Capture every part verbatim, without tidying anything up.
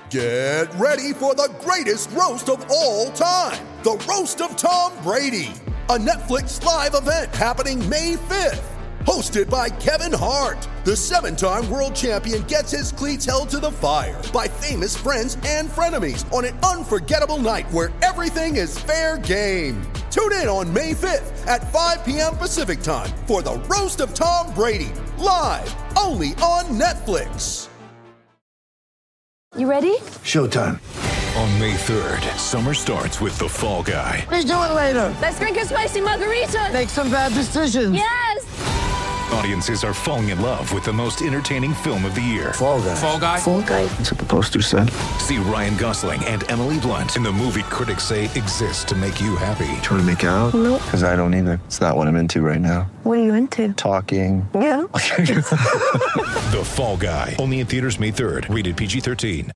Get ready for the greatest roast of all time, the Roast of Tom Brady, a Netflix live event happening May fifth. Hosted by Kevin Hart, the seven-time world champion gets his cleats held to the fire by famous friends and frenemies on an unforgettable night where everything is fair game. Tune in on May fifth at five p.m. Pacific time for the Roast of Tom Brady, live only on Netflix. You ready? Showtime. On May third, summer starts with The Fall Guy. Let's do it later. Let's drink a spicy margarita. Make some bad decisions. Yes! Audiences are falling in love with the most entertaining film of the year. Fall Guy. Fall Guy. Fall Guy. That's what the poster said. See Ryan Gosling and Emily Blunt in the movie critics say exists to make you happy. Trying to make it out? Nope. Because I don't either. It's not what I'm into right now. What are you into? Talking. Yeah. The Fall Guy. Only in theaters May third. Rated P G thirteen.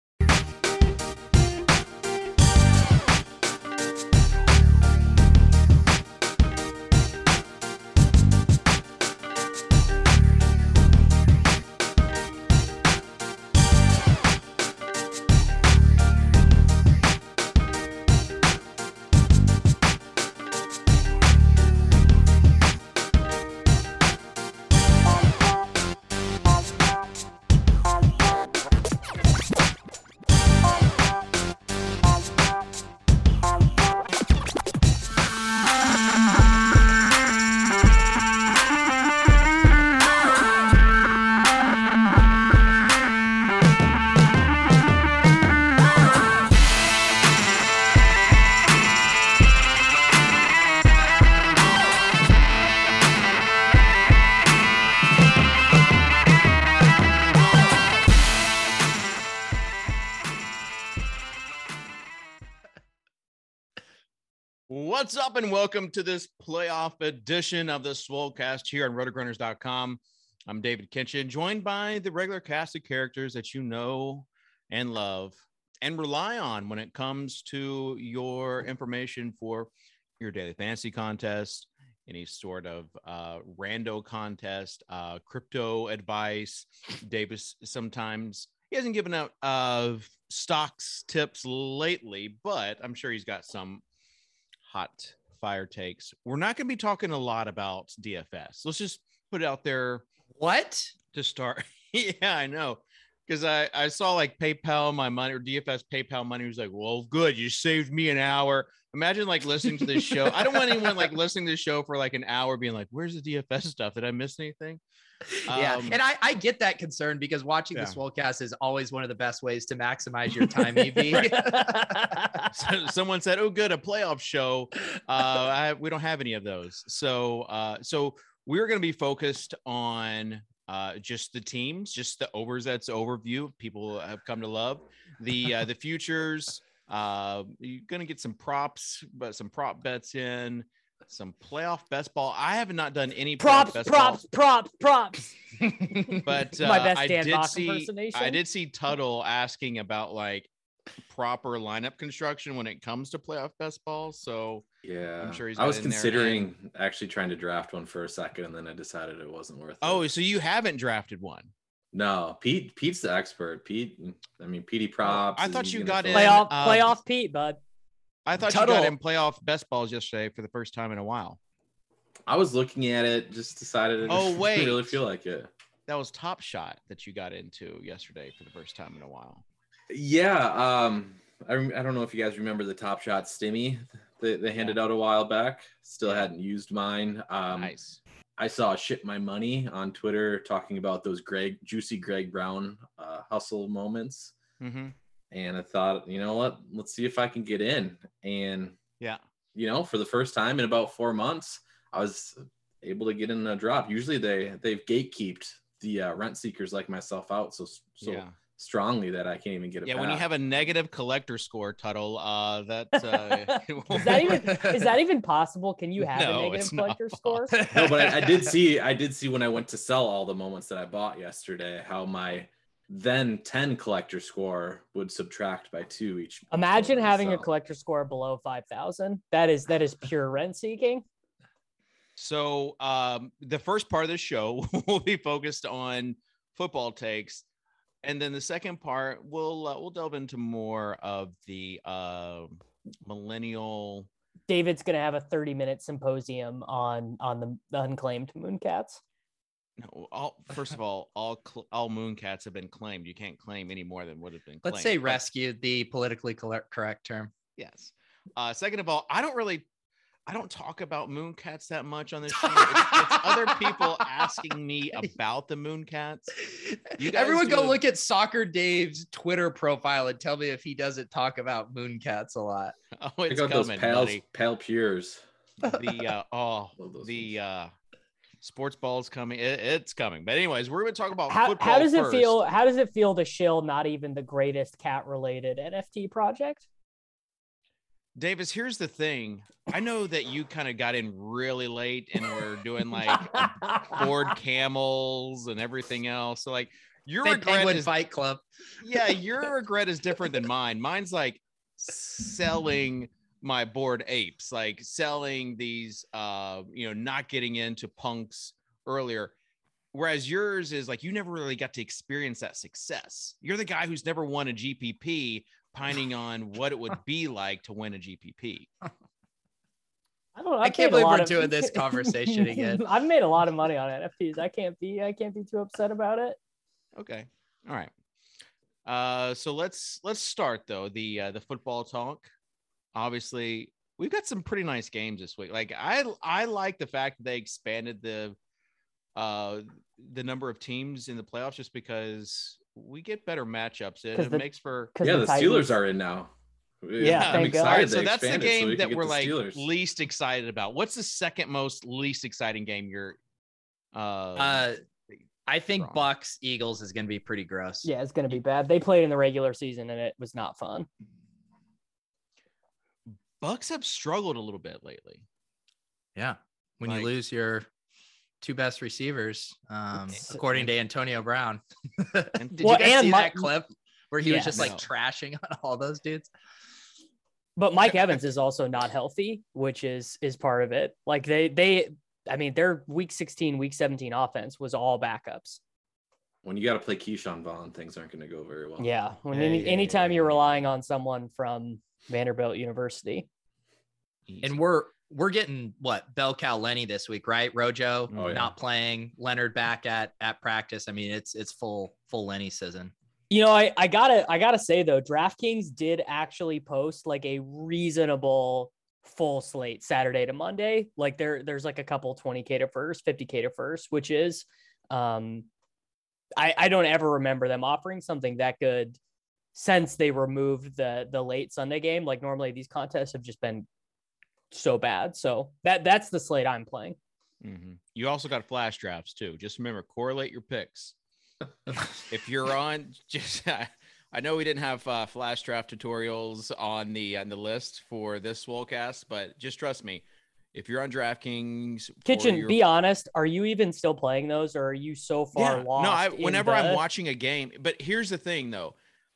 What's up and welcome to this playoff edition of the Swolecast here on rotogrunners dot com. I'm David Kinchin, joined by the regular cast of characters that you know and love and rely on when it comes to your information for your daily fantasy contest, any sort of uh, rando contest, uh, crypto advice. Davis sometimes, he hasn't given out uh, stocks tips lately, but I'm sure he's got some hot fire takes. We're not going to be talking a lot about D F S. Let's just put it out there. What? To start. Yeah, I know. Because I, I saw like PayPal my money or D F S PayPal money was like, well, good. You saved me an hour. Imagine like listening to this show. I don't want anyone like listening to the show for like an hour being like, where's the D F S stuff? Did I miss anything? Yeah. Um, and I, I get that concern because watching yeah. the Swolecast is always one of the best ways to maximize your time, E V. So, someone said, oh, good, a playoff show. Uh, I, we don't have any of those. So, uh, so we're going to be focused on uh, just the teams, just the oversets overview people have come to love. The, uh, the futures, uh, you're going to get some props, but some prop bets in. Some playoff best ball. I have not done any props, best props, ball. props, props. But uh, My best I Dan did Bach see, impersonation. I did see Tuttle asking about like proper lineup construction when it comes to playoff best ball. So yeah, I'm sure he's. I was got in there. considering And- actually trying to draft one for a second, and then I decided it wasn't worth it. Oh, so you haven't drafted one? No, Pete. Pete's the expert. Pete. I mean, Petey props. I thought is you gonna got fill- in- Playoff, uh, playoff Pete, bud. I thought Tuttle. you got in playoff best balls yesterday for the first time in a while. I was looking at it, just decided. I Oh, didn't wait. really feel like it. That was Top Shot that you got into yesterday for the first time in a while. Yeah. Um. I, rem- I don't know if you guys remember the Top Shot Stimmy they, they handed out a while back. Still hadn't used mine. Um, Nice. I saw Ship My Money on Twitter talking about those Greg juicy Greg Brown uh, hustle moments. Mm-hmm. And I thought, you know what, let's see if I can get in. And, Yeah. you know, for the first time in about four months, I was able to get in a drop. Usually they, they've gatekeeped the uh, rent seekers like myself out so so Yeah. strongly that I can't even get it Yeah, back. when you have a negative collector score, Tuttle, uh, that uh, Is that even is that even possible? Can you have No, a negative it's not collector score? No, but I, I did see, I did see when I went to sell all the moments that I bought yesterday, how my then ten collector score would subtract by two each. Imagine moment, having a so. collector score below five thousand. That is that is pure rent seeking. So um, the first part of the show will be focused on football takes. And then the second part, we'll uh, we'll delve into more of the uh, millennial. David's gonna have a thirty minute symposium on on the, the unclaimed Mooncats. No, all first of all, all cl- all Mooncats have been claimed. You can't claim any more than would have been claimed. Let's say But- rescued, the politically correct correct term. Yes. Uh, second of all, I don't really, I don't talk about Mooncats that much on this show. It's, it's other people asking me about the Mooncats. You guys Everyone go do- look at Soccer Dave's Twitter profile and tell me if he doesn't talk about Mooncats a lot. Oh, Pick it's out those coming, pale, buddy. pale pures. The uh, oh, Love those the uh, sports ball's coming. It, it's coming. But anyways, we're going to talk about How football how does it first. feel? How does it feel to shill not even the greatest cat related N F T project? Davis, here's the thing. I know that you kind of got in really late and we're doing like board camels and everything else. So like your Big regret Penguin is, Fight Club. yeah, your regret is different than mine. Mine's like selling my bored apes, like selling these, uh, you know, not getting into punks earlier. Whereas yours is like, you never really got to experience that success. You're the guy who's never won a G P P, pining on what it would be like to win a G P P. I don't know. I I've can't made a believe lot we're of- doing this conversation again. I've made a lot of money on N F Ts. I can't be. I can't be too upset about it. Okay. All right. Uh, so let's let's start though. The uh, the football talk. Obviously, we've got some pretty nice games this week. Like I I like the fact that they expanded the uh the number of teams in the playoffs just because we get better matchups. It, 'Cause it the- makes for Because Yeah, the Titans- Steelers are in now. Yeah, I'm thank God. all right. excited. So they that's the expanded so game we can that get we're the like Steelers. least excited about. What's the second most least exciting game you're? Uh, Uh, I think Wrong. Bucks Eagles is going to be pretty gross. Yeah, it's gonna be bad. They played in the regular season and it was not fun. Bucks have struggled a little bit lately. Yeah. When Like- you lose your two best receivers, um, It's- according to Antonio Brown. And- Did Well, you guys and see my- that clip where he was Yeah. just like No. trashing on all those dudes? But Mike Evans is also not healthy, which is is part of it. Like they they I mean their week sixteen, week seventeen offense was all backups. When you got to play Keyshawn Vaughn, things aren't going to go very well. Yeah. When Yeah, any yeah, anytime yeah, you're yeah. relying on someone from Vanderbilt University. And we're we're getting what Bell Cal Lenny this week, right? Rojo Oh, yeah. not playing, Leonard back at at practice. I mean, it's it's full full Lenny season. You know, I, I gotta I gotta say though, DraftKings did actually post like a reasonable full slate Saturday to Monday. Like there there's like a couple twenty K to first, fifty K to first, which is um I, I don't ever remember them offering something that good since they removed the the late Sunday game. Like normally these contests have just been so bad. So that that's the slate I'm playing. Mhm. You also got flash drafts too. Just remember, correlate your picks. If you're on, just I know we didn't have uh, flash draft tutorials on the on the list for this Swolecast, but just trust me. If you're on DraftKings, for Kitchen, your- be honest, are you even still playing those, or are you so far Yeah. lost? No, I, in whenever the- I'm watching a game, but here's the thing though,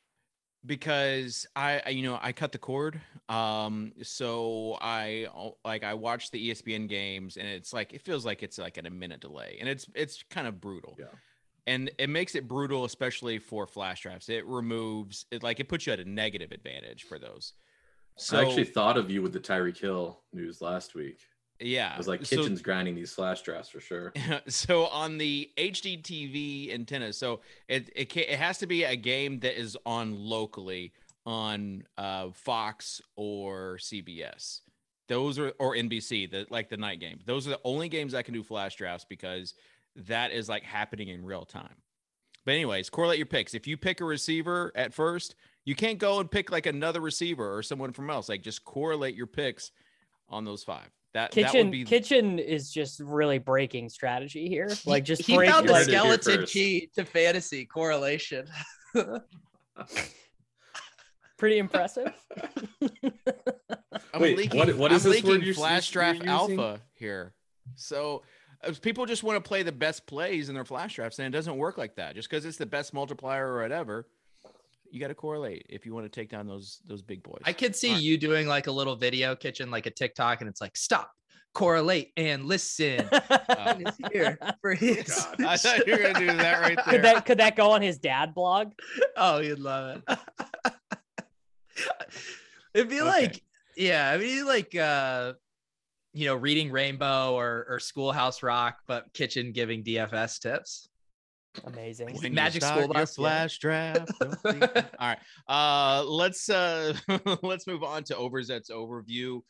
because I, I, you know, I cut the cord. Um, so I like I watch the E S P N games, and it's like it feels like it's like at a minute delay, and it's it's kind of brutal. Yeah. And it makes it brutal, especially for flash drafts. It removes it, like it puts you at a negative advantage for those. So I actually thought of you with the Tyreek Hill news last week. yeah, I was like, so- Kitchen's grinding these flash drafts for sure. so on the H D T V antenna, so it it, can, it has to be a game that is on locally on uh, Fox or C B S. Those are or N B C, the like the night game. Those are the only games I can do flash drafts because that is like happening in real time. But anyways, correlate your picks. If you pick a receiver at first, you can't go and pick like another receiver or someone from else. Like just correlate your picks on those five. That that Kitchen would be Kitchen is just really breaking strategy here. Like just he break found You the heard like, it here skeleton first. key to fantasy correlation. pretty impressive. I'm Wait, leaking, what- what I'm is this word leaking you're- flash you're draft using? alpha here. So uh, people just want to play the best plays in their flash drafts, and it doesn't work like that. Just because it's the best multiplier or whatever, you got to correlate if you want to take down those those big boys. I could see All right. you doing like a little video Kitchen, like a TikTok, and it's like, stop, correlate and listen. Oh. Is here for his. God. I thought you were gonna do that right there. Could that could that go on his dad blog? Oh, you'd love it. It'd be Okay. like, yeah, I mean, like, uh, you know, reading Rainbow or or Schoolhouse Rock, but Kitchen giving D F S tips. Amazing. When you Magic start School your Bus, yeah. flash draft. don't think- All right. Uh, let's uh, let's move on to Overzet's overview.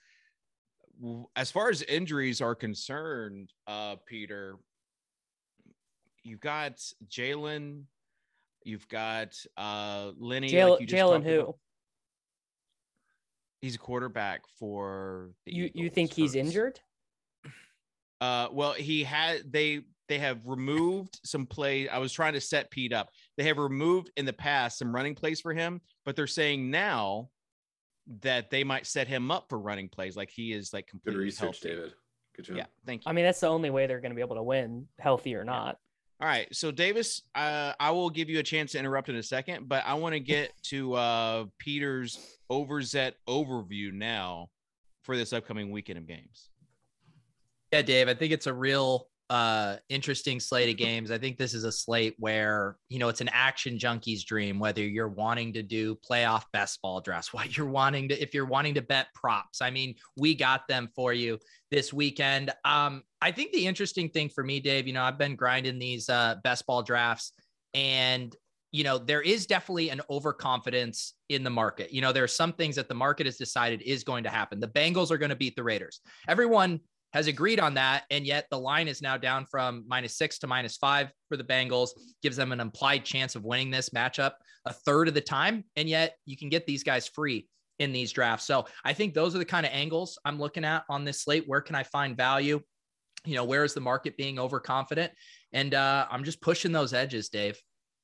As far as injuries are concerned, uh, Peter, you've got Jalen, you've got uh, Lenny. Jalen, like you just Jalen talked who? about. He's a quarterback for the You you Eagles. think he's Hurts. injured? Uh, well, he had they they have removed some play. I was trying to set Pete up. They have removed in the past some running plays for him, but they're saying now that they might set him up for running plays, like he is like Good completely research, healthy. David. Good job. Yeah, thank you. I mean, that's the only way they're going to be able to win, healthy or not. All right, so Davis, uh, I will give you a chance to interrupt in a second, but I want to get to uh, Peter's Overzet overview now for this upcoming weekend of games. Yeah, Dave, I think it's a real uh, interesting slate of games. I think this is a slate where, you know, it's an action junkie's dream, whether you're wanting to do playoff best ball drafts, what you're wanting to, if you're wanting to bet props. I mean, we got them for you this weekend. Um, I think the interesting thing for me, Dave, you know, I've been grinding these uh, best ball drafts, and you know, there is definitely an overconfidence in the market. You know, there are some things that the market has decided is going to happen. The Bengals are going to beat the Raiders. Everyone has agreed on that. And yet the line is now down from minus six to minus five for the Bengals, gives them an implied chance of winning this matchup a third of the time. And yet you can get these guys free in these drafts. So I think those are the kind of angles I'm looking at on this slate. Where can I find value? You know, where is the market being overconfident? And uh, I'm just pushing those edges, Dave.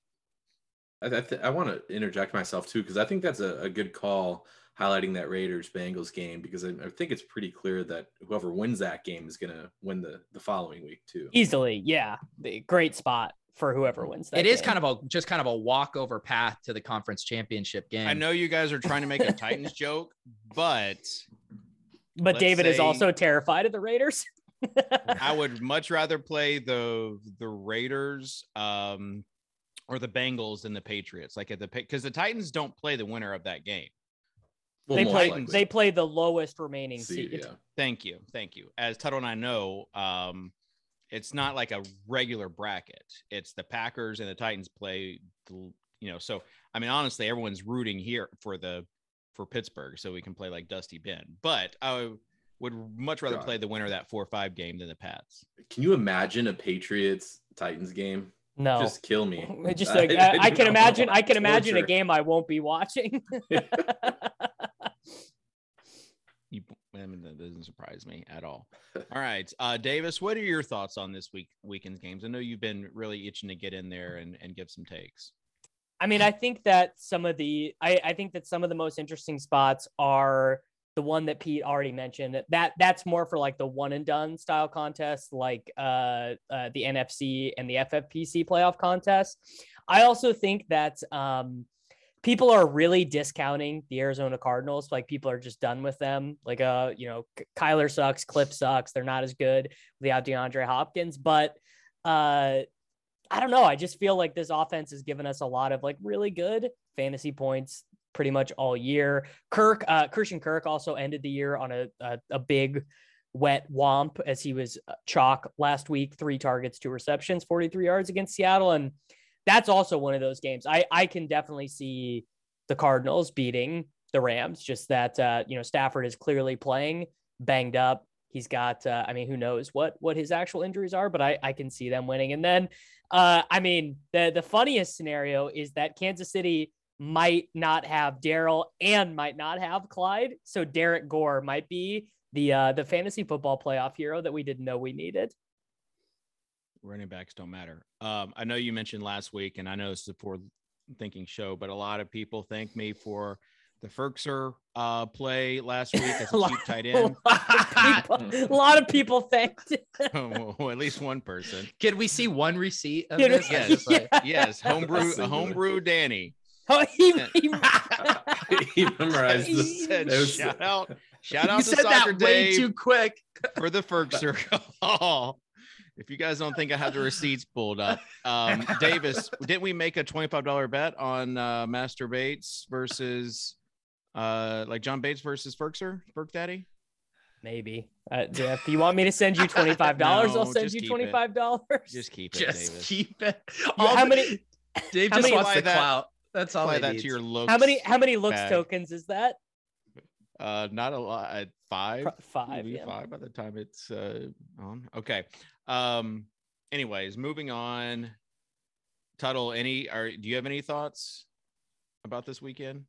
I, th- I want to interject myself too, because I think that's a, a good call, highlighting that Raiders Bengals game, because I, I think it's pretty clear that whoever wins that game is going to win the, the following week too. Easily. Yeah. The great spot for whoever wins that. It is game. kind of a, just kind of a walkover path to the conference championship game. I know you guys are trying to make a Titans joke, but but let's David is say- also terrified of the Raiders. I would much rather play the the Raiders um, or the Bengals than the Patriots. Like at the because the Titans don't play the winner of that game. Well, they most play likely. they play the lowest remaining See, seed. yeah. Thank you, thank you. As Tuttle and I know, um, it's not like a regular bracket. It's the Packers and the Titans play. The, you know, so I mean, honestly, everyone's rooting here for the for Pittsburgh, so we can play like Dusty Ben. But I would much rather God. play the winner of that four or five game than the Pats. Can you imagine a Patriots Titans game? No, Just kill me. just I- like, I I, I do can not imagine. want I can imagine a torture. game I won't be watching. You, I mean, that doesn't surprise me at all. All right, uh, Davis, what are your thoughts on this week weekend's games? I know you've been really itching to get in there and, and give some takes. I mean, I think that some of the I, I think that some of the most interesting spots are the one that Pete already mentioned. That that's more for like the one and done style contests, like uh, uh, the N F C and the F F P C playoff contest. I also think that um, people are really discounting the Arizona Cardinals. Like people are just done with them. Like, uh, you know, Kyler sucks, Cliff sucks. They're not as good without DeAndre Hopkins. But uh, I don't know. I just feel like this offense has given us a lot of like really good fantasy points pretty much all year. Kirk, uh, Christian Kirk also ended the year on a, a, a big wet womp as he was chalk last week, three targets, two receptions, forty-three yards against Seattle. And that's also one of those games. I, I can definitely see the Cardinals beating the Rams, just that, uh, you know, Stafford is clearly playing banged up. He's got, uh, I mean, who knows what, what his actual injuries are, but I, I can see them winning. And then, uh, I mean, the, the funniest scenario is that Kansas City might not have Darrell and might not have Clyde. So Derek Gore might be the, uh, the fantasy football playoff hero that we didn't know we needed. Running backs don't matter. Um, I know you mentioned last week, and I know it's a forward thinking show, but a lot of people thank me for the Ferkser uh, play last week as a cheap tight end. A lot of people, a lot of people thanked. Well, at least one person. Can we see one receipt of Can we- this? Yes, Just like- yes, homebrew, Singular. homebrew, Danny. Oh, he, he, he memorized He this. said, It was- shout out, Shout out You to said Soccer that way Dave too quick. for the Ferkser call. If you guys don't think I have the receipts pulled up, um, Davis, didn't we make a twenty-five dollars bet on uh, Master Bates versus uh, like John Bates versus Ferkser, Ferk Daddy? Maybe. Uh, if you want me to send you twenty-five dollars, No, I'll send just you keep it. twenty-five dollars. Just keep it, Just Davis. keep it. Yeah, All how the- many Dave how just many- wants the Apply that- clout. That's all Apply he that needs. to your looks. how many how many looks bag. tokens is that? Uh, not a lot. uh, Five. Pro- five, Maybe yeah. Five by the time it's uh on. Okay. Um. Anyways, moving on. Tuttle, any? Are do you have any thoughts about this weekend?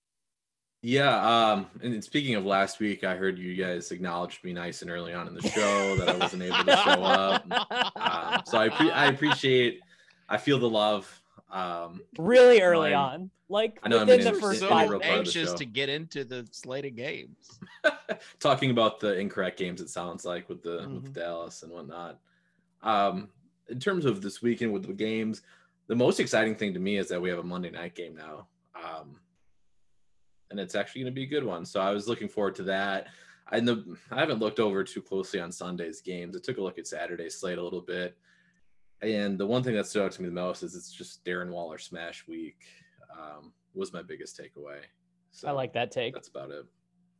Yeah, um, and speaking of last week, I heard you guys acknowledged me nice and early on in the show that I wasn't able to show up. Um, so I pre- I appreciate, I feel the love. Um, Really early I'm- on, like I know I'm within an the in- first so five integral part of the anxious show. to get into the slate of games. talking about the incorrect games, it sounds like with the Mhm. with Dallas and whatnot. Um, in terms of this weekend with the games, the most exciting thing to me is that we have a Monday night game now. Um, and it's actually going to be a good one. So I was looking forward to that. I know I haven't looked over too closely on Sunday's games. I took a look at Saturday's slate a little bit. And the one thing that stood out to me the most is it's just Darren Waller smash week. Um, was my biggest takeaway. So I like that take. that's about it.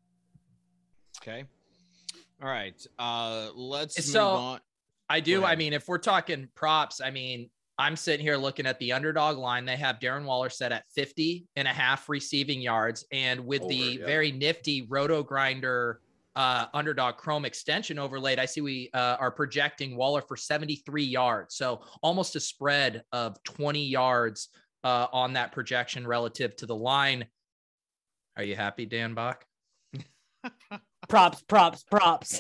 Okay. All right. Uh, let's So- move on. I do. Go I ahead. mean, if we're talking props, I mean, I'm sitting here looking at the underdog line. They have Darren Waller set at fifty and a half receiving yards. And with Over, the yeah. very nifty Roto Grinder uh, underdog Chrome extension overlaid, I see we uh, are projecting Waller for seventy-three yards. So almost a spread of twenty yards uh, on that projection relative to the line. Are you happy, Dan Bach? Props, props, props.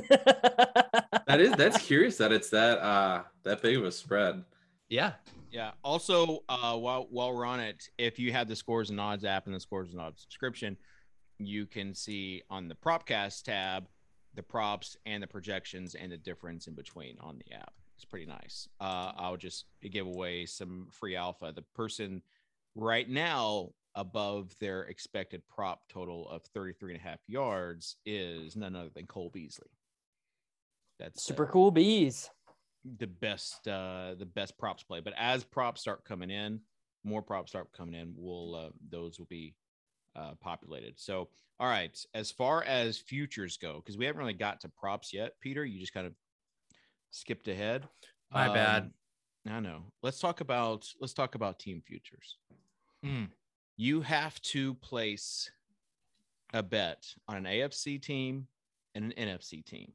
That is that's curious that it's that uh that big of a spread. Yeah. Yeah. Also, uh, while while we're on it, if you have the Scores and Odds app and the Scores and Odds subscription, you can see on the Propcast tab the props and the projections and the difference in between on the app. It's pretty nice. Uh, I'll just give away some free alpha. The person right now above their expected prop total of thirty-three and a half yards is none other than Cole Beasley. That's Super uh, cool bees. the best uh the best props play. But as props start coming in, more props start coming in, we'll uh, those will be uh populated. So all right, as far as futures go, because we haven't really got to props yet, Peter, you just kind of skipped ahead. My bad. I know. Let's talk about let's talk about team futures. Mm. You have to place a bet on an A F C team and an N F C team.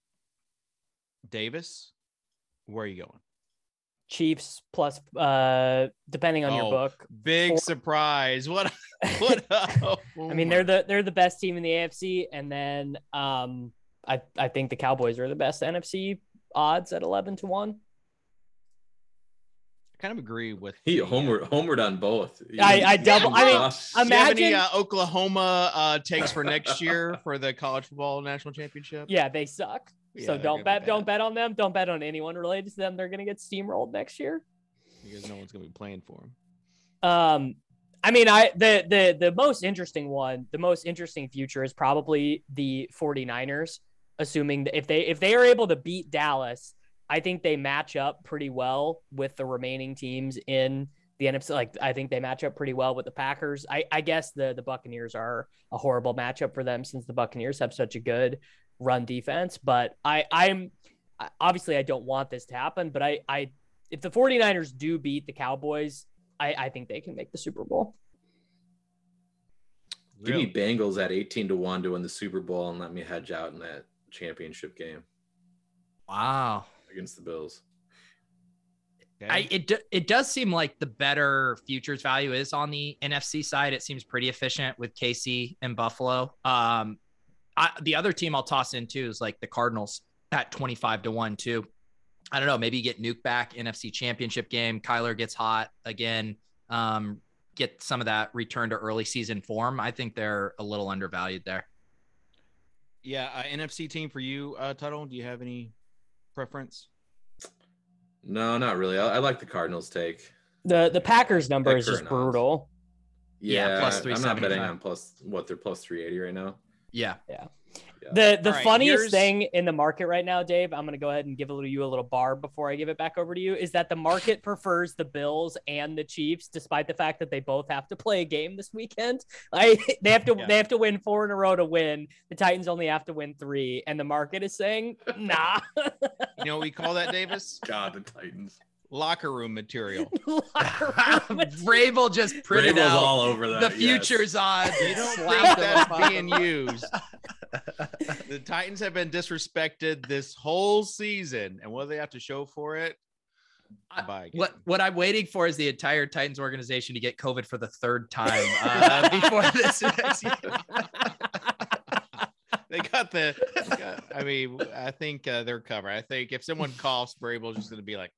Davis, where are you going? Chiefs plus, uh, depending on your Oh, book. Big Four- surprise. What? What? oh I mean, my- they're the they're the best team in the A F C, and then um, I I think the Cowboys are the best N F C odds at eleven to one. I kind of agree with He the, uh, homered homered on both. I- I double- I mean, Gosh. Do you have any Imagine- uh, Oklahoma uh, takes for next year for the college football national championship? Yeah, they suck. Yeah, so they're don't gonna bet be don't bad. bet on them. Don't bet on anyone related to them. They're gonna get steamrolled next year. Because no one's going to be playing for them. Um, I mean, I the the the most interesting one, the most interesting future is probably the 49ers, assuming that if they if they are able to beat Dallas, I think they match up pretty well with the remaining teams in the N F C. Like I think they match up pretty well with the Packers. I, I guess the the Buccaneers are a horrible matchup for them since the Buccaneers have such a good run defense. But I I'm obviously I don't want this to happen, but I I if the 49ers do beat the Cowboys, I, I think they can make the Super Bowl. Give me Bengals at eighteen to one to win the Super Bowl and let me hedge out in that championship game Wow. against the Bills. Okay? I it do- it does seem like the better futures value is on the N F C side. It seems pretty efficient with K C and Buffalo. Um, I, the other team I'll toss in too is like the Cardinals at twenty-five to one too. I don't know. Maybe you get Nuke back N F C Championship game. Kyler gets hot again. Um, get some of that return to early season form. I think they're a little undervalued there. yeah, uh, N F C team for you, uh, Tuttle. Do you have any preference? No, not really. I, I like the Cardinals take. The the Packers number At is just current odds. brutal. Yeah, Yeah, plus I'm not betting three seventy-five. on plus what they're plus three eighty right now. Yeah. Yeah. The the All right, funniest here's- thing in the market right now, Dave, I'm gonna go ahead and give a little you a little bar before I give it back over to you, is that the market prefers the Bills and the Chiefs, despite the fact that they both have to play a game this weekend. I they have to Yeah. they have to win four in a row to win. The Titans only have to win three, and the market is saying nah. You know what we call that, Davis? God, the Titans. Locker room material. Vrabel just printed Vrabel's out all over that. the yes. futures odds. You don't think slapped them that's up. being used. The Titans have been disrespected this whole season, and what do they have to show for it? Bye. What what I'm waiting for is the entire Titans organization to get COVID for the third time uh, before this next year. They got the. they got- I mean, I think uh, they're covered. I think if someone coughs, Vrabel's just going to be like.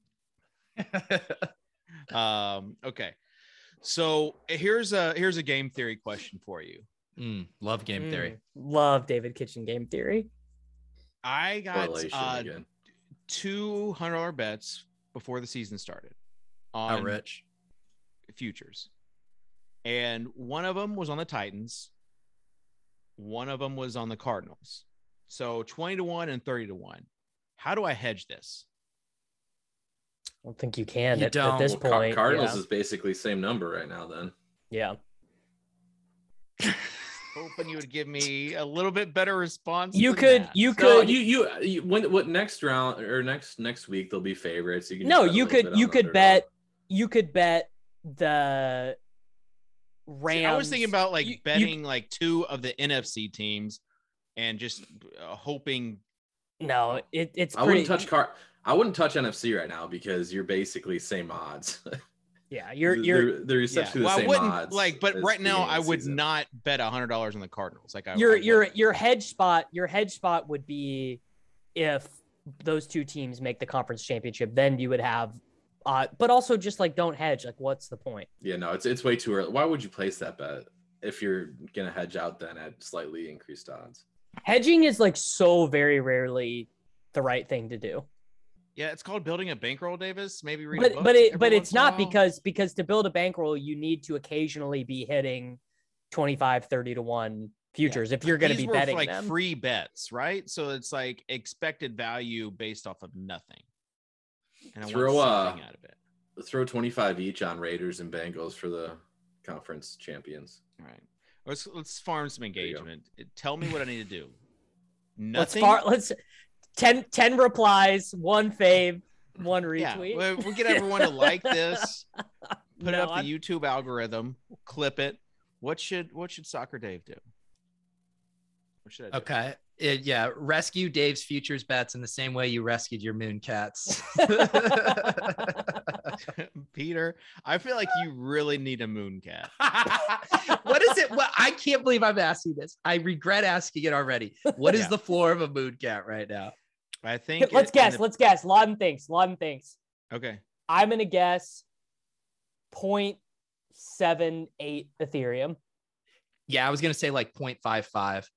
um. Okay. So here's a here's a game theory question for you. Mm, love game theory. Mm, love David Kitchen game theory. I got Correlation uh, again. two hundred dollar bets before the season started How on rich? futures, and one of them was on the Titans. One of them was on the Cardinals. So twenty to one and thirty to one. How do I hedge this? I don't think you can You at, at don't. this Well, Car- point. Cardinals yeah. is basically same number right now. Then yeah. Hoping you would give me a little bit better response. You than could that. you no, could you, you you when what next round or next next week they'll be favorites. You can no just bet a you little could bit on you the could underdog. bet you could bet the Rams. See, I was thinking about like You- you- betting like two of the N F C teams and just uh, hoping. no, it, it's I pretty. wouldn't touch car. I wouldn't touch N F C right now because you're basically same odds. Yeah, you're you're they're, they're Yeah. essentially Well, the I same wouldn't odds. like, but as right now beginning I of the would season. not bet a hundred dollars on the Cardinals. Like I, your I your wouldn't. your hedge spot your hedge spot would be if those two teams make the conference championship, then you would have uh but also just like don't hedge. Like what's the point? Yeah, no, it's it's way too early. Why would you place that bet if you're gonna hedge out then at slightly increased odds? Hedging is like so very rarely the right thing to do. Yeah, it's called building a bankroll, Davis. Maybe read a But book but it every but once it's in a not while. because because to build a bankroll you need to occasionally be hitting twenty-five, thirty to one futures if you're going to These be were betting like them. free bets, right? So it's like expected value based off of nothing. And I Throw, want uh, something out of it. Throw twenty-five each on Raiders and Bengals for the conference champions. All right. Let's let's farm some you go. engagement. Tell me what I need to do. Let's Nothing. far, let's ten, ten replies, one fave, one Yeah, retweet. we'll, we'll get everyone to like this. Put it No, up the I'm- YouTube algorithm. Clip it. What should what should Soccer Dave do? What should I do? Okay. It- yeah. Rescue Dave's futures bets in the same way you rescued your moon cats. Peter, I feel like you really need a moon cat. What is it? What I can't believe I'm asking this. I regret asking it already. What is Yeah. the floor of a moon cat right now? I think. Let's it- guess. in Let's guess. Lauden thinks. Lauden thinks. the- okay. I'm gonna guess zero point seven eight Ethereum. Yeah, I was gonna say like zero point five five.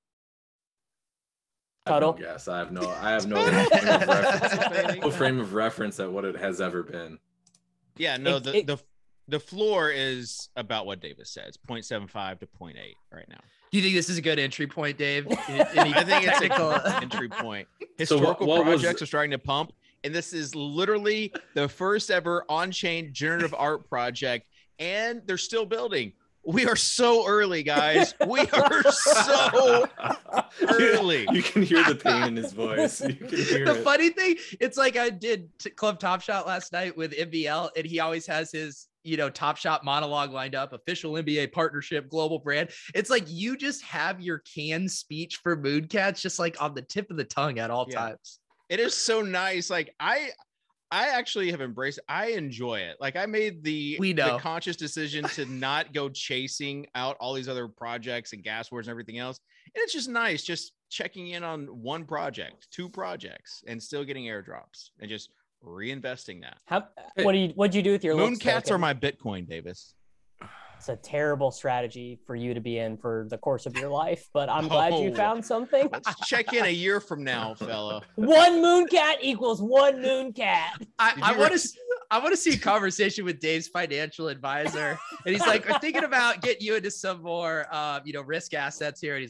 I have no Tuttle? guess. I have no. I have no frame of reference, no frame of reference at what it has ever been. Yeah. No. It- the it- the the floor is about what Davis says, zero point seven five to zero point eight right now. Do you think this is a good entry point, Dave? Any I think it's technical- an entry point. So what- Historical what was- projects are starting to pump, and this is literally the first ever on-chain generative art project, and they're still building. We are so early, guys. We are so early. You, you can hear the pain in his voice. You can hear the it. funny thing, it's like I did t- Club Top Shot last night with M B L, and he always has his, you know, Top Shot monologue lined up, official N B A partnership, global brand. It's like you just have your canned speech for Moodcats just like on the tip of the tongue at all Yeah. times. It is so nice. Like I I actually have embraced it. I enjoy it. Like I made the, We know. the conscious decision to not go chasing out all these other projects and gas wars and everything else. And it's just nice just checking in on one project, two projects, and still getting airdrops and just reinvesting that. How? What do you? What'd you do with your Moon looks cats are token? my Bitcoin, Davis. It's a terrible strategy for you to be in for the course of your life, but I'm glad you Oh. found something. Let's check in a year from now, fella. One moon cat equals one moon cat. I, Did I you want re- to I want to see a conversation with Dave's financial advisor. And he's like, we're thinking about getting you into some more uh, you know, risk assets here. And he's like,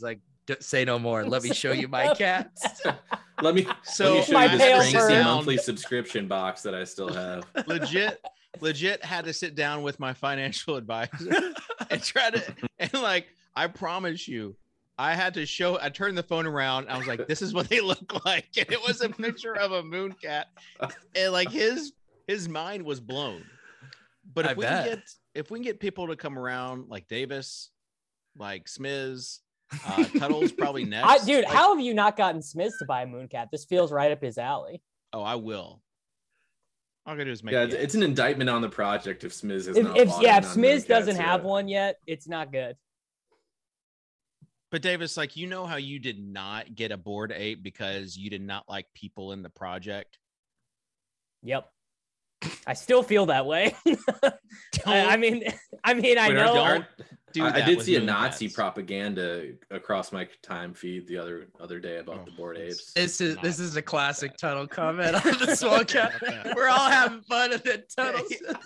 D- say no more. Let me show you my cats. let me So let me show My you this pale crazy fur. monthly subscription box that I still have. legit legit had to sit down with my financial advisor and try to and like I promise you I had to show I turned the phone around and I was like, this is what they look like, and it was a picture of a moon cat, and like his his mind was blown. But if I we bet. can get if we can get people to come around like Davis, like Smiz, uh Tuttle's probably next. I, dude, Like, how have you not gotten Smiz to buy a Mooncat? This feels right up his alley. oh I will. All I gotta do is make Yeah, the it's an indictment on the project if Smiz has If, not if bought yeah, in if on Smiz Mooncats doesn't yet. have one yet, it's not good. But Davis, like, you know how you did not get a Bored Ape because you did not like people in the project? Yep. I still feel that way. I, I mean, I mean, I Wait, know. aren't- Do I, I that did with see a Moon Nazi Cats. propaganda across my time feed the other other day about Oh, the Bored it's- Apes. This is Not this is a classic that. Tuttle comment on the small cat. We're all having fun at the Tuttle.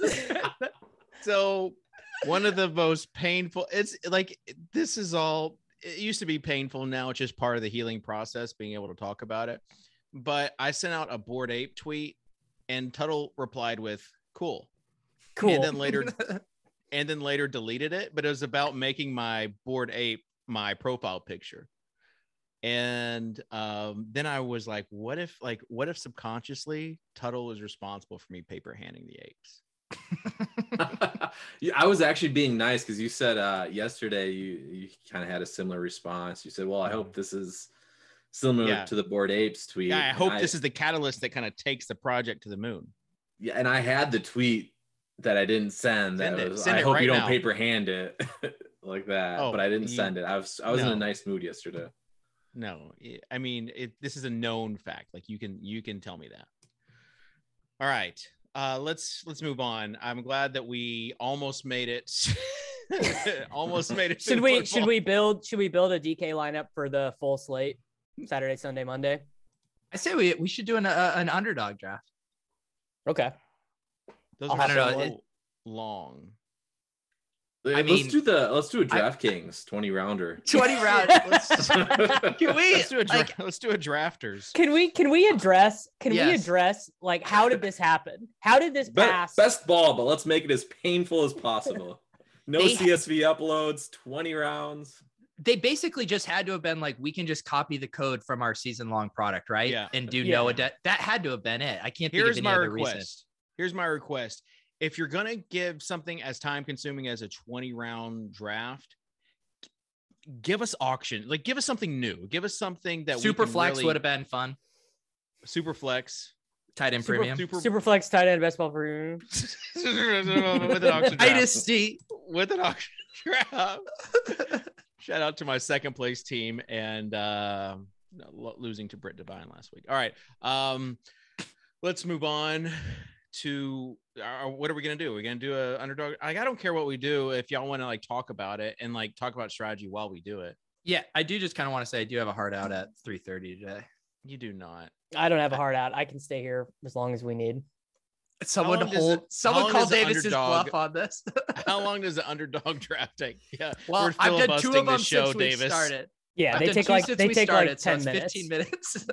So one of the most painful, it's like, this is all, it used to be painful. Now it's just part of the healing process, being able to talk about it. But I sent out a Bored Ape tweet and Tuttle replied with, cool. Cool. And then later, and then later deleted it. But it was about making my Bored Ape my profile picture. And um, then I was like, what if, like, what if subconsciously Tuttle was responsible for me paper handing the apes? Yeah, I was actually being nice because you said uh, yesterday you, you kind of had a similar response. You said, well, I hope this is similar Yeah. to the Bored Apes tweet. Yeah, I And hope this is the catalyst that kind of takes the project to the moon. Yeah, and I had the tweet that I didn't send. That Send it. was, Send I it hope right you don't now. paper hand it like that. Oh, but I didn't you- send it. I was I was in no. a nice mood yesterday. No, I mean, it, this is a known fact. Like you can you can tell me that. All right, uh, let's let's move on. I'm glad that we almost made it. almost made it. Should through we football. should we build should we build a D K lineup for the full slate Saturday, Sunday, Monday? I say we we should do an uh, an underdog draft. Okay. Those I'll are have so to one. long. I mean, let's do the let's do a I- DraftKings twenty rounder. twenty round. Let's, can we Let's do a dra- like let's do a drafters. Can we can we address can we Yes. address like how did this happen? How did this Be- pass? best ball, but let's make it as painful as possible. No They- C S V uploads, twenty rounds. they basically just had to have been like, we can just copy the code from our season long product, right? Yeah. And do Yeah. no adapt. That had to have been it. I can't think Here's of any my other request. reason. Here's my request. If you're gonna give something as time consuming as a twenty round draft, give us auction. Like give us something new. Give us something that Super we can flex really, would have been fun. super flex. Tight end Super, premium. super, Super flex tight end best ball premium. with an auction draft. Dynasty. With an auction draft. Shout out to my second place team and uh, lo- losing to Britt Devine last week. All right. Um, let's move on to uh, what are we going to do? We're going to do a underdog. Like, I don't care what we do. If y'all want to like talk about it and like talk about strategy while we do it, Yeah, I do just kind of want to say I do have a hard out at three thirty today. you do not. I don't have a heart out. I can stay here as long as we need. Someone long does hold. it- someone how long call does the Davis's underdog- bluff on this. How long does the underdog draft take? Yeah. Well, we're I've done two filibustering of them the show, since we Davis. started. Yeah, I've they done take two like since they we take started, like so ten it's minutes. fifteen minutes.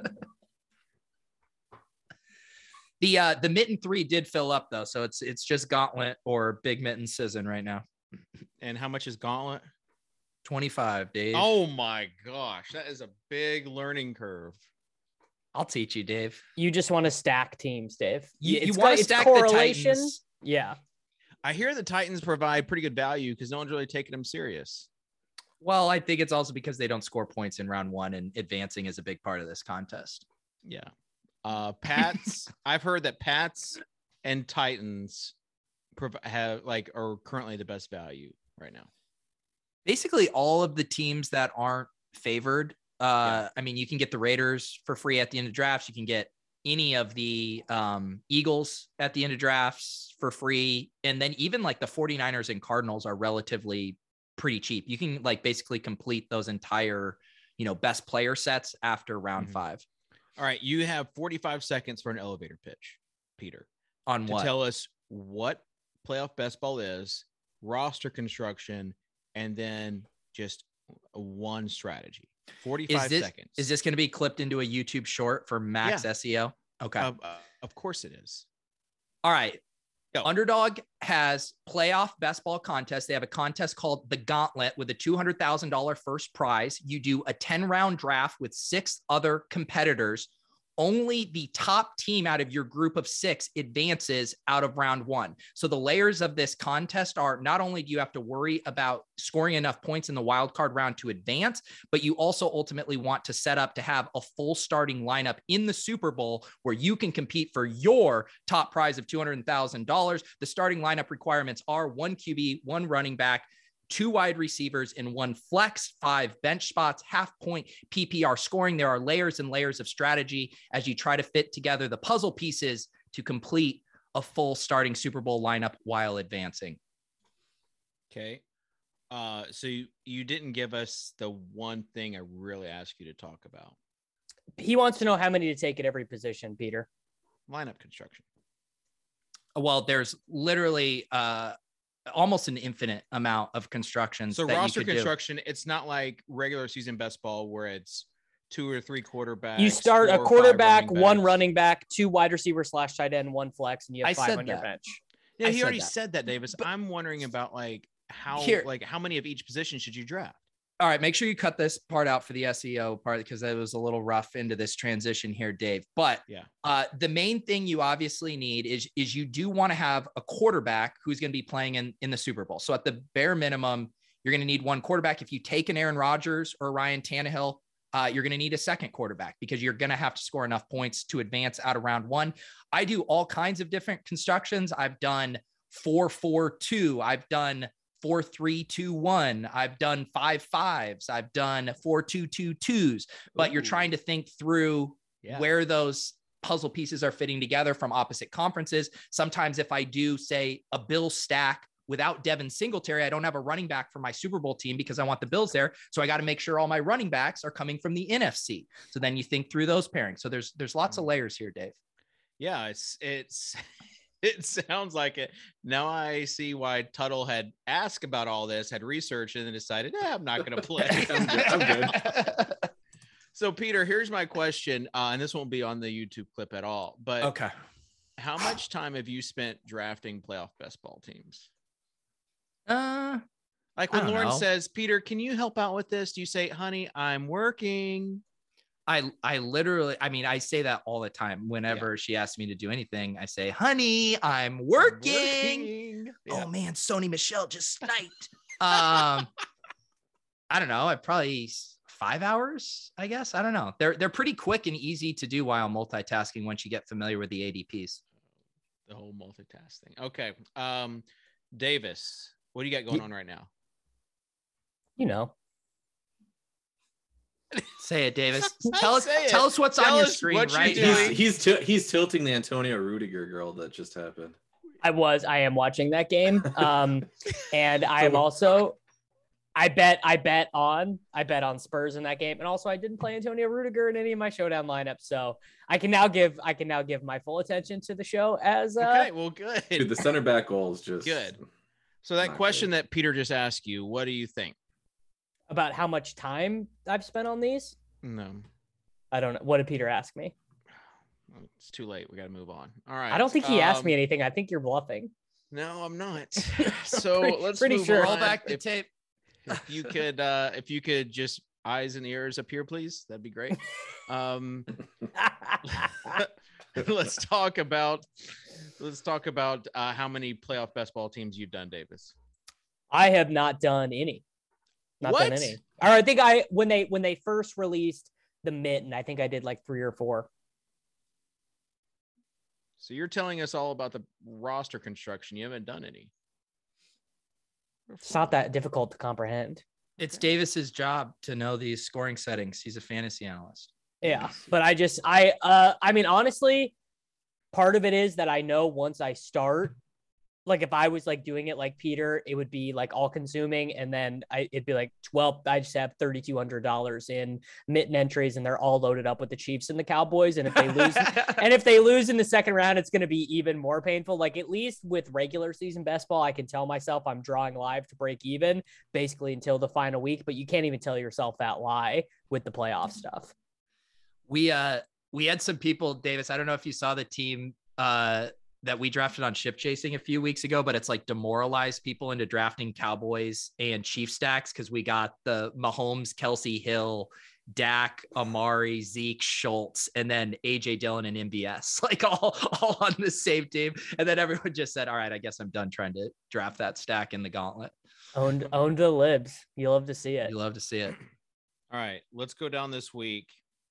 the uh the mitten three did fill up though, so it's it's just Gauntlet or Big Mitten season right now. And how much is Gauntlet? twenty-five, Dave. Oh my gosh, that is a big learning curve. I'll teach you, Dave. You just want to stack teams, Dave. You, It's you got- want to it's stack correlation. the Titans. Yeah. I hear the Titans provide pretty good value because no one's really taking them serious. Well, I think it's also because they don't score points in round one, and advancing is a big part of this contest. Yeah. Uh, Pats, I've heard that Pats and Titans prov- have like are currently the best value right now. Basically, all of the teams that aren't favored. Uh, I mean, you can get the Raiders for free at the end of drafts. You can get any of the um, Eagles at the end of drafts for free. And then even like the 49ers and Cardinals are relatively pretty cheap. You can like basically complete those entire, you know, best player sets after round Mhm. five. All right, you have forty-five seconds for an elevator pitch, Peter, On to what? tell us what playoff best ball is, roster construction, and then just one strategy. forty-five is this, seconds. Is this going to be clipped into a YouTube short for max Yeah. S E O? Okay. Uh, uh, of course it is. All right. Go. Underdog has playoff best ball contest. They have a contest called the Gauntlet with a two hundred thousand dollars first prize. You do a ten round draft with six other competitors. Only the top team out of your group of six advances out of round one. So the layers of this contest are not only do you have to worry about scoring enough points in the wild card round to advance, but you also ultimately want to set up to have a full starting lineup in the Super Bowl where you can compete for your top prize of two hundred thousand dollars. The starting lineup requirements are one Q B, one running back, two wide receivers, and one flex, five bench spots, half point P P R scoring. There are layers and layers of strategy as you try to fit together the puzzle pieces to complete a full starting Super Bowl lineup while advancing. Okay. Uh, so you, you didn't give us the one thing I really asked you to talk about. He wants to know how many to take at every position, Peter. Lineup construction. Well, there's literally uh, almost an infinite amount of constructions. So that roster you could construction, do. It's not like regular season best ball where it's two or three quarterbacks. You start a four or five quarterback, running one backs. running back, two wide receiver slash tight end, one flex, and you have I five said on your that. bench. Yeah, I he said already that. said that, Davis. I'm wondering about like how Here. like how many of each position should you draft? All right, make sure you cut this part out for the S E O part because that was a little rough into this transition here, Dave. But Yeah. uh, the main thing you obviously need is is you do want to have a quarterback who's going to be playing in, in the Super Bowl. So at the bare minimum, you're going to need one quarterback. If you take an Aaron Rodgers or Ryan Tannehill, uh, you're going to need a second quarterback because you're going to have to score enough points to advance out of round one. I do all kinds of different constructions. I've done four, four, two. I've done four, three, two, one. I've done five fives. I've done four, two, two, twos, but Ooh. you're trying to think through Yeah. where those puzzle pieces are fitting together from opposite conferences. Sometimes if I do say a Bill stack without Devin Singletary, I don't have a running back for my Super Bowl team because I want the Bills there. So I got to make sure all my running backs are coming from the N F C. So then you think through those pairings. So there's, there's lots of layers here, Dave. Yeah, it's it's it sounds like it. Now I see why Tuttle had asked about all this, had researched, and then decided, eh, I'm not going to play. I'm good. I'm good. So, Peter, here's my question, uh, and this won't be on the YouTube clip at all. But Okay. how much time have you spent drafting playoff best ball teams? Uh, Like I when don't Lauren know. says, "Peter, can you help out with this?" Do you say, "Honey, I'm working"? I, I literally, I mean, I say that all the time. Whenever she asks me to do anything, I say, honey, I'm working. Yeah. Oh man, Sony Michelle just sniped. um, I don't know. I probably s- five hours, I guess. I don't know. They're, they're pretty quick and easy to do while multitasking once you get familiar with the A D Ps. The whole multitask thing. Okay. Um, Davis, what do you got going on right now? You know, Say it, Davis. Tell us, Say it. tell us what's Tell on your us screen what you're right doing. now. He's he's, til- he's tilting the Antonio Rudiger girl that just happened. I was, I am watching that game. Um, and I am also, I bet, I bet on, I bet on Spurs in that game. And also I didn't play Antonio Rudiger in any of my showdown lineups. So I can now give, I can now give my full attention to the show as, uh, Okay, well, good. Dude, the center back goal is just Good. So that Not question good. that Peter just asked you, what do you think? about how much time I've spent on these. No, I don't know. What did Peter ask me? it's too late. We got to move on. All right. I don't think he asked Um, me anything. I think you're bluffing. No, I'm not. So Pretty- let's pretty move sure. on. Roll back the If, tape. if you could, uh, if you could just eyes and ears up here, please. That'd be great. Um, let's talk about let's talk about uh, how many playoff best ball teams you've done, Davis. I have not done any. Not What? done any. Or I think I when they when they first released the mitten, I think I did like three or four. So you're telling us all about the roster construction. You haven't done any. It's not that difficult to comprehend. It's Davis's job to know these scoring settings. He's a fantasy analyst. Yeah, but I just I uh I mean honestly, part of it is that I know once I start, like if I was like doing it like Peter, it would be like all consuming. And then I, it'd be like, well, I just have three thousand two hundred dollars in mitten entries and they're all loaded up with the Chiefs and the Cowboys. And if they lose, and if they lose in the second round, it's going to be even more painful. Like at least with regular season best ball, I can tell myself I'm drawing live to break even basically until the final week, but you can't even tell yourself that lie with the playoff stuff. We, uh, we had some people, Davis, I don't know if you saw the team, uh, that we drafted on Ship Chasing a few weeks ago, but it's like demoralized people into drafting Cowboys and Chief stacks because we got the Mahomes, Kelsey Hill, Dak, Amari, Zeke, Schultz, and then A J Dillon and M B S, like all, all on the same team. And then everyone just said, all right, I guess I'm done trying to draft that stack in the gauntlet. Owned, owned the libs. You love to see it. You love to see it. All right, let's go down this week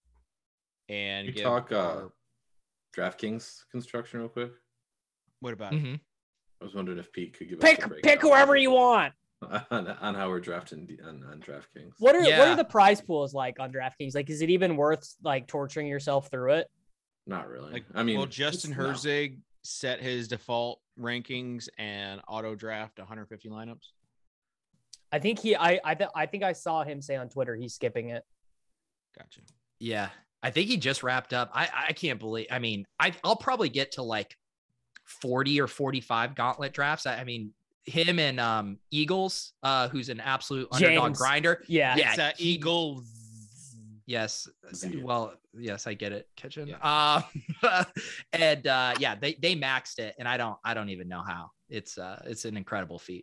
and you give talk uh, our... DraftKings construction real quick. What about Mm-hmm. it? I was wondering if Pete could give Pick, us a pick whoever you want. on, on how we're drafting on, on DraftKings. What are Yeah. what are the prize pools like on DraftKings? Like, is it even worth like torturing yourself through it? Not really. Like, I mean, well, Justin it's- no. Herzig set his default rankings and auto draft one hundred fifty lineups. I think he, I, I, th- I think I saw him say on Twitter he's skipping it. Gotcha. Yeah. I think he just wrapped up. I, I can't believe, I mean, I, I'll probably get to like forty or forty-five gauntlet drafts. I, I mean, him and um, Eagles, uh, who's an absolute underdog James. grinder. Yeah. Yeah. It's uh, he- Eagle. Yes. Z. Well, yes, I get it, Kitchen. Yeah. Um, and uh, yeah, they they maxed it, and I don't I don't even know how. It's uh it's an incredible feat.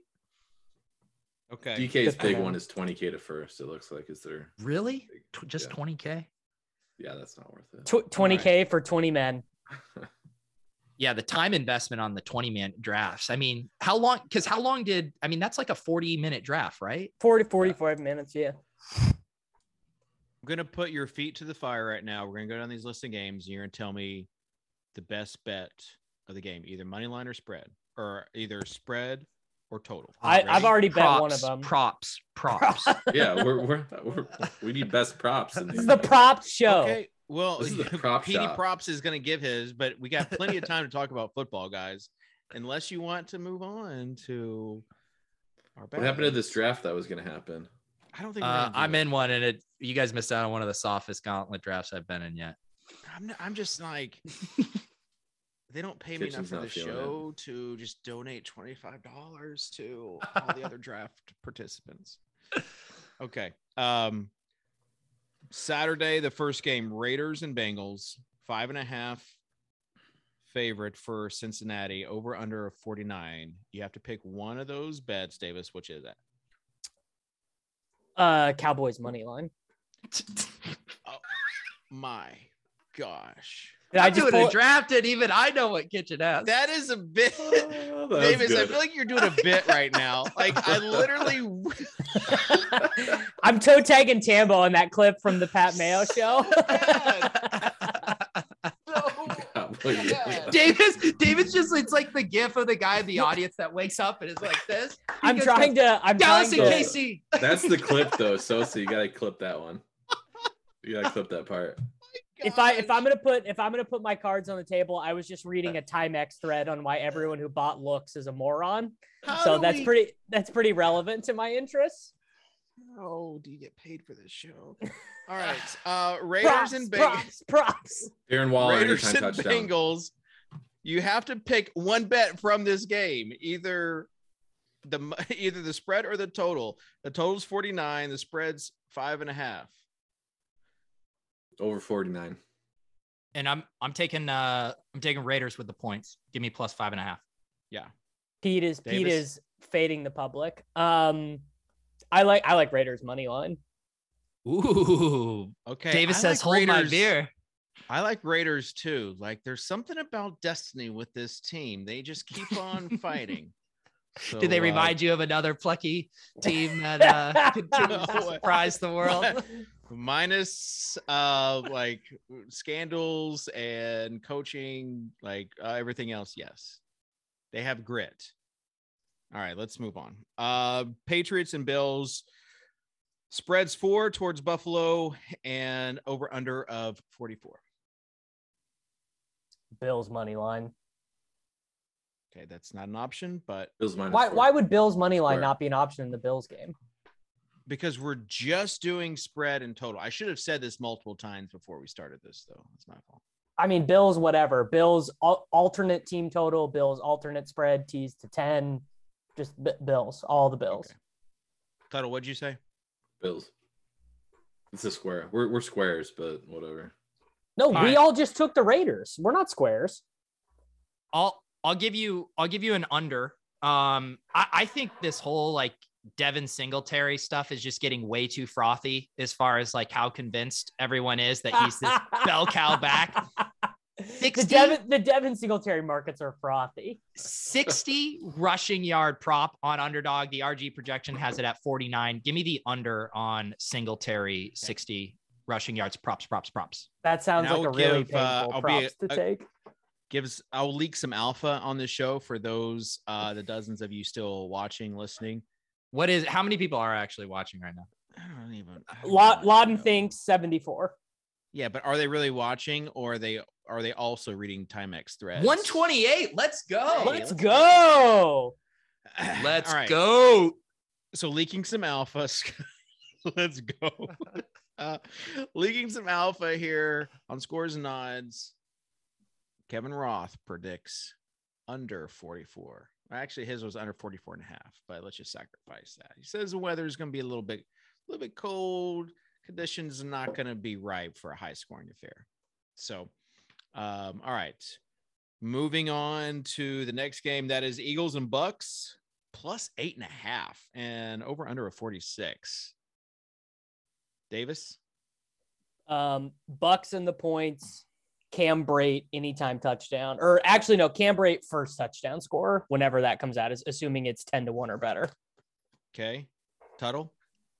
Okay. D K's Good for big him. one is twenty K to first. It looks like is there. Really? Tw- just Yeah. twenty K? Yeah, that's not worth it. Tw- twenty K for twenty men. Yeah, the time investment on the twenty man drafts. I mean, how long? Because how long did I mean? That's like a forty minute draft, right? forty, forty-five minutes. Yeah. I'm gonna put your feet to the fire right now. We're gonna go down these list of games, and you're gonna tell me the best bet of the game, either money line or spread, or either spread or total. I, Ready? I've already bet Props, one of them. Props, props. Yeah, we're, we're we're we need best props. In This these is the games. props show. Okay. Well, This is the prop P D shop. Props is gonna give his, but we got plenty of time to talk about football, guys. Unless you want to move on to our What happened to this draft that was going to happen? I don't think we're Uh, gonna do I'm it. in one, and it. You guys missed out on one of the softest gauntlet drafts I've been in yet. I'm, I'm just like, they don't pay me enough Kitchen's for not the feeling show to just donate twenty-five dollars to all the other draft participants. Okay. Um, Saturday, the first game, Raiders and Bengals, five and a half favorite for Cincinnati, over under a forty-nine. You have to pick one of those bets, Davis. Which is that? Uh, Cowboys money line. Oh my gosh. Did I I'm just doing pull- a draft, and even I know what Kitchen has. That is a bit. Oh, that was Davis, I good. feel like you're doing a bit right now. Like I literally I'm toe tagging Tambo on that clip from the Pat Mayo show. Yeah. Davis, Davis just it's like the gif of the guy in the audience that wakes up and is like this. He I'm goes, trying to. I'm Dallas trying and to. K C. That's the clip though, Sosa. You gotta clip that one. You gotta clip that part. If I if I'm gonna put if I'm gonna put my cards on the table, I was just reading a Timex thread on why everyone who bought looks is a moron. How so do that's we- pretty that's pretty relevant to my interests. Oh, do you get paid for this show? All right. Uh Raiders Props, and Bengals. props, props. Aaron Waller Raiders anytime and touchdown. Bengals. You have to pick one bet from this game, either the either the spread or the total. The total's forty-nine, the spread's five and a half. Over forty-nine. And I'm I'm taking uh I'm taking Raiders with the points. Give me plus five and a half. Yeah. Pete is Pete Davis? is fading the public. Um, I like I like Raiders money line. Ooh. Okay. Davis I says, like hold my Raiders- beer. I like Raiders too. Like there's something about destiny with this team. They just keep on fighting. So, Did they uh, remind you of another plucky team that uh, continues to No. surprise the world? minus uh like scandals and coaching, like uh, everything else? Yes, they have grit. All right, let's move on. Uh Patriots and Bills. Spreads four towards Buffalo and over under of forty-four. Bills money line. Okay, that's not an option, but Bills minus Why four. why would Bills money line Square. not be an option in the Bills game? because we're just doing spread and total. I should have said this multiple times before we started this, though. It's my fault. I mean, Bills, whatever. Bills al- alternate team total, Bills alternate spread, tees to ten. Just b- Bills, all the Bills. Okay. Tuttle, what'd you say? Bills. It's a square. We're we're squares, but whatever. No, we right. all just took the Raiders. We're not squares. I'll I'll give you I'll give you an under. Um, I, I think this whole like Devin Singletary stuff is just getting way too frothy as far as like how convinced everyone is that he's this bell cow back. The sixty, Devin, the Devin Singletary markets are frothy. sixty rushing yard prop on underdog. The R G projection has it at forty-nine. Give me the under on Singletary sixty rushing yards. Props, props, props. That sounds And like I'll a really give, uh, painful I'll be props a- to a- take. Gives I'll leak some alpha on this show for those uh the dozens of you still watching, listening. What is how many people are actually watching right now? I don't even I don't Lod- even Loden know. thinks seventy-four. Yeah, but are they really watching, or are they are they also reading Timex threads? one twenty-eight. Let's go. Let's go. Let's All right. go. So leaking some alpha. Let's go. Uh, leaking some alpha here on scores and odds. Kevin Roth predicts under forty-four. Actually, his was under forty-four and a half, but let's just sacrifice that. He says the weather is going to be a little bit, a little bit cold. Conditions are not going to be ripe for a high scoring affair. So, um, all right. Moving on to the next game. That is Eagles and Bucks plus eight and a half and over under a forty-six. Davis. Um, Bucks in the points. Cam Brate anytime touchdown, or actually no, Cam Brate first touchdown score whenever that comes out, is assuming it's ten to one or better. Okay. Tuttle.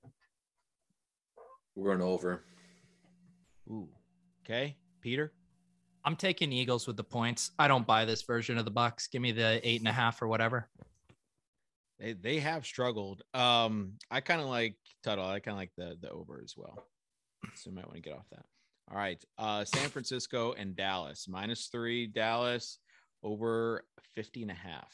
We're going over. Ooh. Okay. Peter. I'm taking Eagles with the points. I don't buy this version of the Bucks. Give me the eight and a half or whatever. They they have struggled. Um, I kind of like Tuttle. I kind of like the the over as well. So you might want to get off that. All right. Uh, San Francisco and Dallas minus three. Dallas over fifty and a half.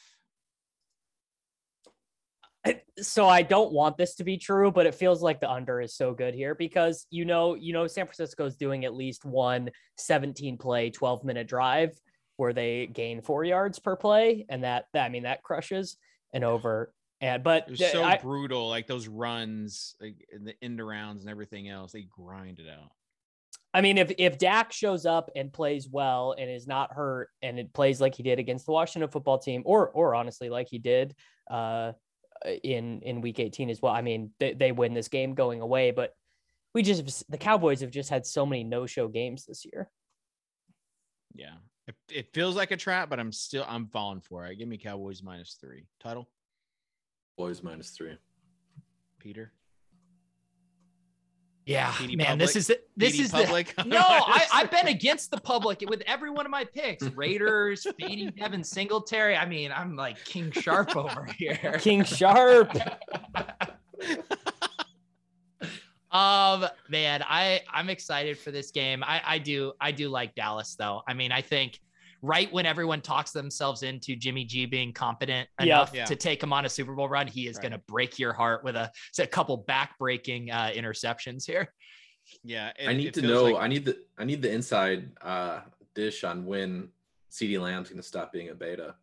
So I don't want this to be true, but it feels like the under is so good here because you know, you know, San Francisco is doing at least one seventeen play, twelve minute drive where they gain four yards per play, and that, that I mean that crushes an over. And but They're so I, brutal, like those runs, like in the end arounds and everything else. They grind it out. I mean, if if Dak shows up and plays well and is not hurt and it plays like he did against the Washington football team, or or honestly like he did uh, in in Week eighteen as well. I mean, they, they win this game going away, but we just the Cowboys have just had so many no show games this year. Yeah, it, it feels like a trap, but I'm still I'm falling for it. Give me Cowboys minus three. Tuttle. Boys minus three. Peter. Yeah, T D man, Public? this is the, this T D is Public? the no. I I've been against the public with every one of my picks. Raiders, fading Devin Singletary. I mean, I'm like King Sharp over here. King Sharp. um, man, I I'm excited for this game. I I do I do like Dallas though. I mean, I think right when everyone talks themselves into Jimmy G being competent Yeah. enough Yeah. to take him on a Super Bowl run, he is Right. going to break your heart with a, a couple back-breaking uh, interceptions here. Yeah, it- I need it to feels know. like- I need the. I need the inside uh, dish on when CeeDee Lamb's going to stop being a beta.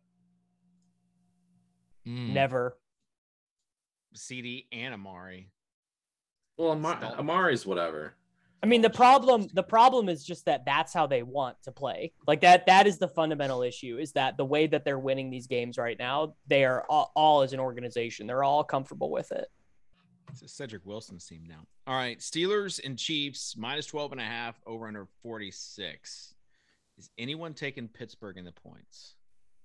Mm. Never. C D and Amari. Well, Amar- Stop. Amari's whatever. I mean, the problem, the problem is just that that's how they want to play. Like that, that is the fundamental issue, is that the way that they're winning these games right now, they are all, all as an organization, they're all comfortable with it. It's a Cedric Wilson's team now. All right. Steelers and Chiefs minus twelve and a half over under forty-six. Is anyone taking Pittsburgh in the points?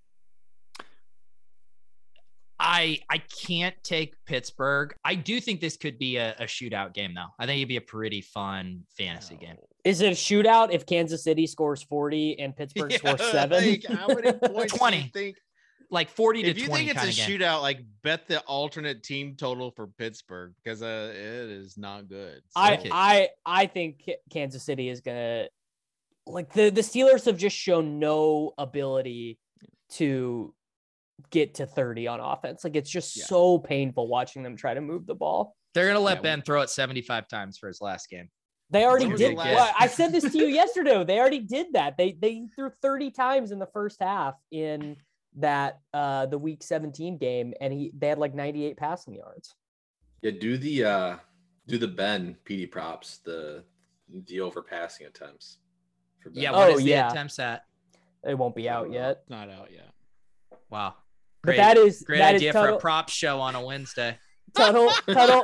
I I can't take Pittsburgh. I do think this could be a, a shootout game, though. I think it'd be a pretty fun fantasy game. Is it a shootout if Kansas City scores forty and Pittsburgh scores seven? Like, how many points do twenty. you think? Like forty to If you twenty. think it's a kind of game. shootout, like bet the alternate team total for Pittsburgh because uh, it is not good. I, So- I I think K- Kansas City is gonna, like, the the Steelers have just shown no ability to get to thirty on offense. Like it's just Yeah. so painful watching them try to move the ball. They're gonna let Yeah, Ben throw it seventy-five times for his last game. They already When was did. the last- Well, I said this to you yesterday. They already did that. They they threw thirty times in the first half in that uh the week seventeen game, and he they had like ninety-eight passing yards. Yeah, do the uh do the Ben P D props, the the overpassing attempts for Ben. Yeah, what Oh, is the yeah. attempts at? It won't be out yet. Not out yet. Wow. But Great, that is great that idea is for total, a prop show on a Wednesday. tunnel tunnel.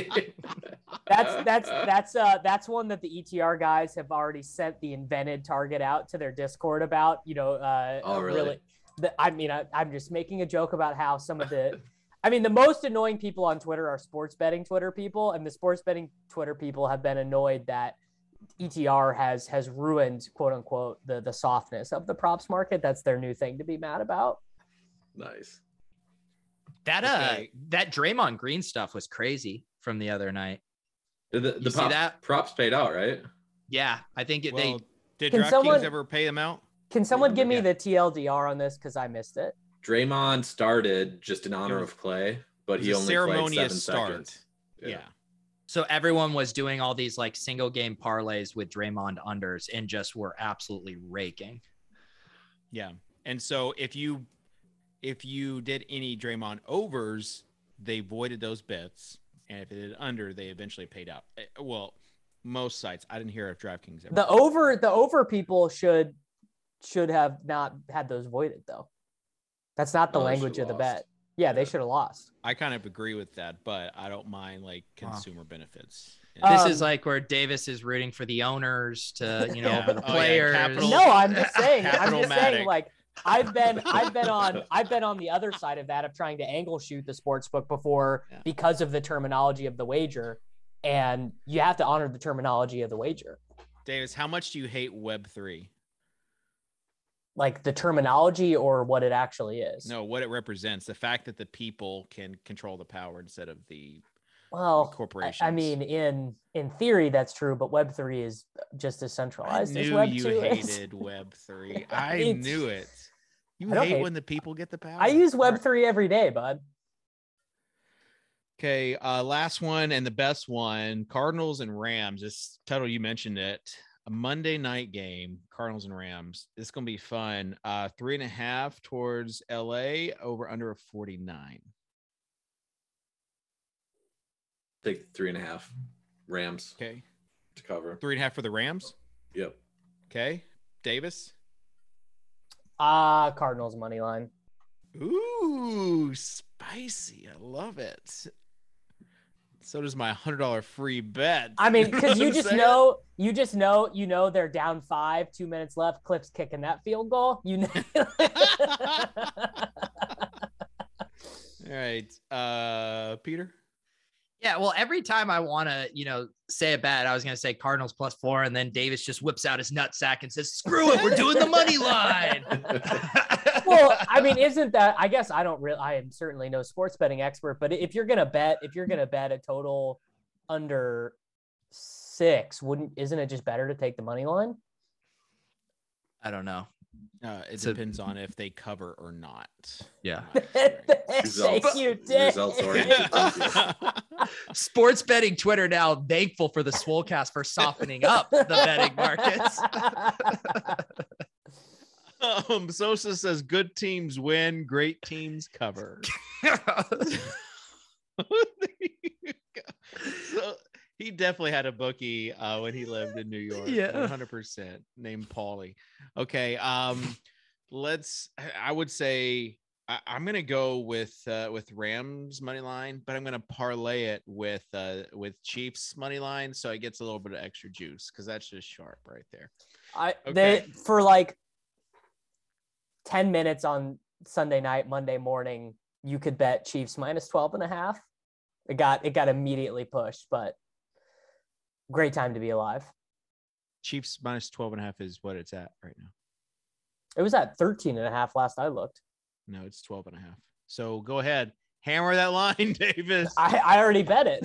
That's that's that's uh that's one that the E T R guys have already sent the invented target out to their Discord about. You know, uh, Oh, really? the, I mean, I, I'm just making a joke about how some of the. I mean, the most annoying people on Twitter are sports betting Twitter people, and the sports betting Twitter people have been annoyed that E T R has has ruined, quote unquote, the the softness of the props market. That's their new thing to be mad about. Nice. That uh, Okay. that Draymond Green stuff was crazy from the other night. The, the, You the see props, that? props paid out, right? Yeah, I think it, Well, they. did Can DraftKings someone- ever pay them out? Can someone give me Yeah. the T L D R on this because I missed it? Draymond started just in honor It was- of Clay, but it he was a only played ceremonious seven start. seconds. Yeah. So everyone was doing all these like single game parlays with Draymond unders and just were absolutely raking. Yeah. And so if you if you did any Draymond overs, they voided those bets. And if it did under, they eventually paid out. Eh, Well, most sites. I didn't hear if DraftKings ever. The over the over people should should have not had those voided though. That's not the No, they language of should've the lost. bet. Yeah, they Yeah. should have lost. I kind of agree with that, but I don't mind like Wow. consumer benefits. This Um, is like where Davis is rooting for the owners to, you know, Yeah. over the Oh, yeah, players. capital- No, I'm just saying. I'm Capital just Matic. saying. Like I've been, I've been on, I've been on the other side of that of trying to angle shoot the sports book before Yeah. because of the terminology of the wager, and you have to honor the terminology of the wager, Davis, how much do you hate Web three? like the terminology or what it actually is. No, what it represents. The fact that the people can control the power instead of the well, I, corporations. I mean, in in theory, that's true, but Web three is just as I centralized as knew Web you two is. hated Web three. I It's- knew it. You I don't hate, hate- when the people get the power. I use Web three every day, bud. Okay, uh, last one and the best one: Cardinals and Rams. This title, you mentioned it. A Monday night game, Cardinals and Rams. It's gonna be fun. Uh, three and a half towards L A, over under a forty-nine. Take three and a half Rams Okay, to cover. three and a half for the Rams. Yep. Okay, Davis. Ah, Cardinals money line. Ooh, spicy. I love it. So does my hundred dollar free bet. I mean, because you know what I'm just saying? know, you just know, you know, they're down five, two minutes left. Clips kicking that field goal. You know. All right, uh, Peter. Yeah, well, every time I want to, you know, say a bet, I was going to say Cardinals plus four, and then Davis just whips out his nutsack and says, "Screw it, we're doing the money line." Well, I mean, isn't that? I guess I don't really. I am certainly no sports betting expert, but if you're gonna bet, if you're gonna bet a total under six, wouldn't isn't it just better to take the money line? I don't know. Uh, it So- depends on if they cover or not. Yeah. Thank Results- you, Dave. results oriented. Sports betting Twitter now thankful for the Swolecast for softening up the betting markets. um, Sosa says, "Good teams win, great teams cover." So he definitely had a bookie uh, when he lived in New York. Yeah. one hundred percent named Paulie. Okay. Um, let's, I would say I, I'm going to go with, uh, with Rams money line, but I'm going to parlay it with, uh, with Chiefs money line. So it gets a little bit of extra juice, cause that's just sharp right there. I Okay. they for like ten minutes on Sunday night, Monday morning, you could bet Chiefs minus twelve and a half. It got it got immediately pushed, but great time to be alive. Chiefs minus twelve and a half is what it's at right now. It was at thirteen and a half last I looked. No, it's twelve and a half. So go ahead. Hammer that line, Davis. I, I already bet it.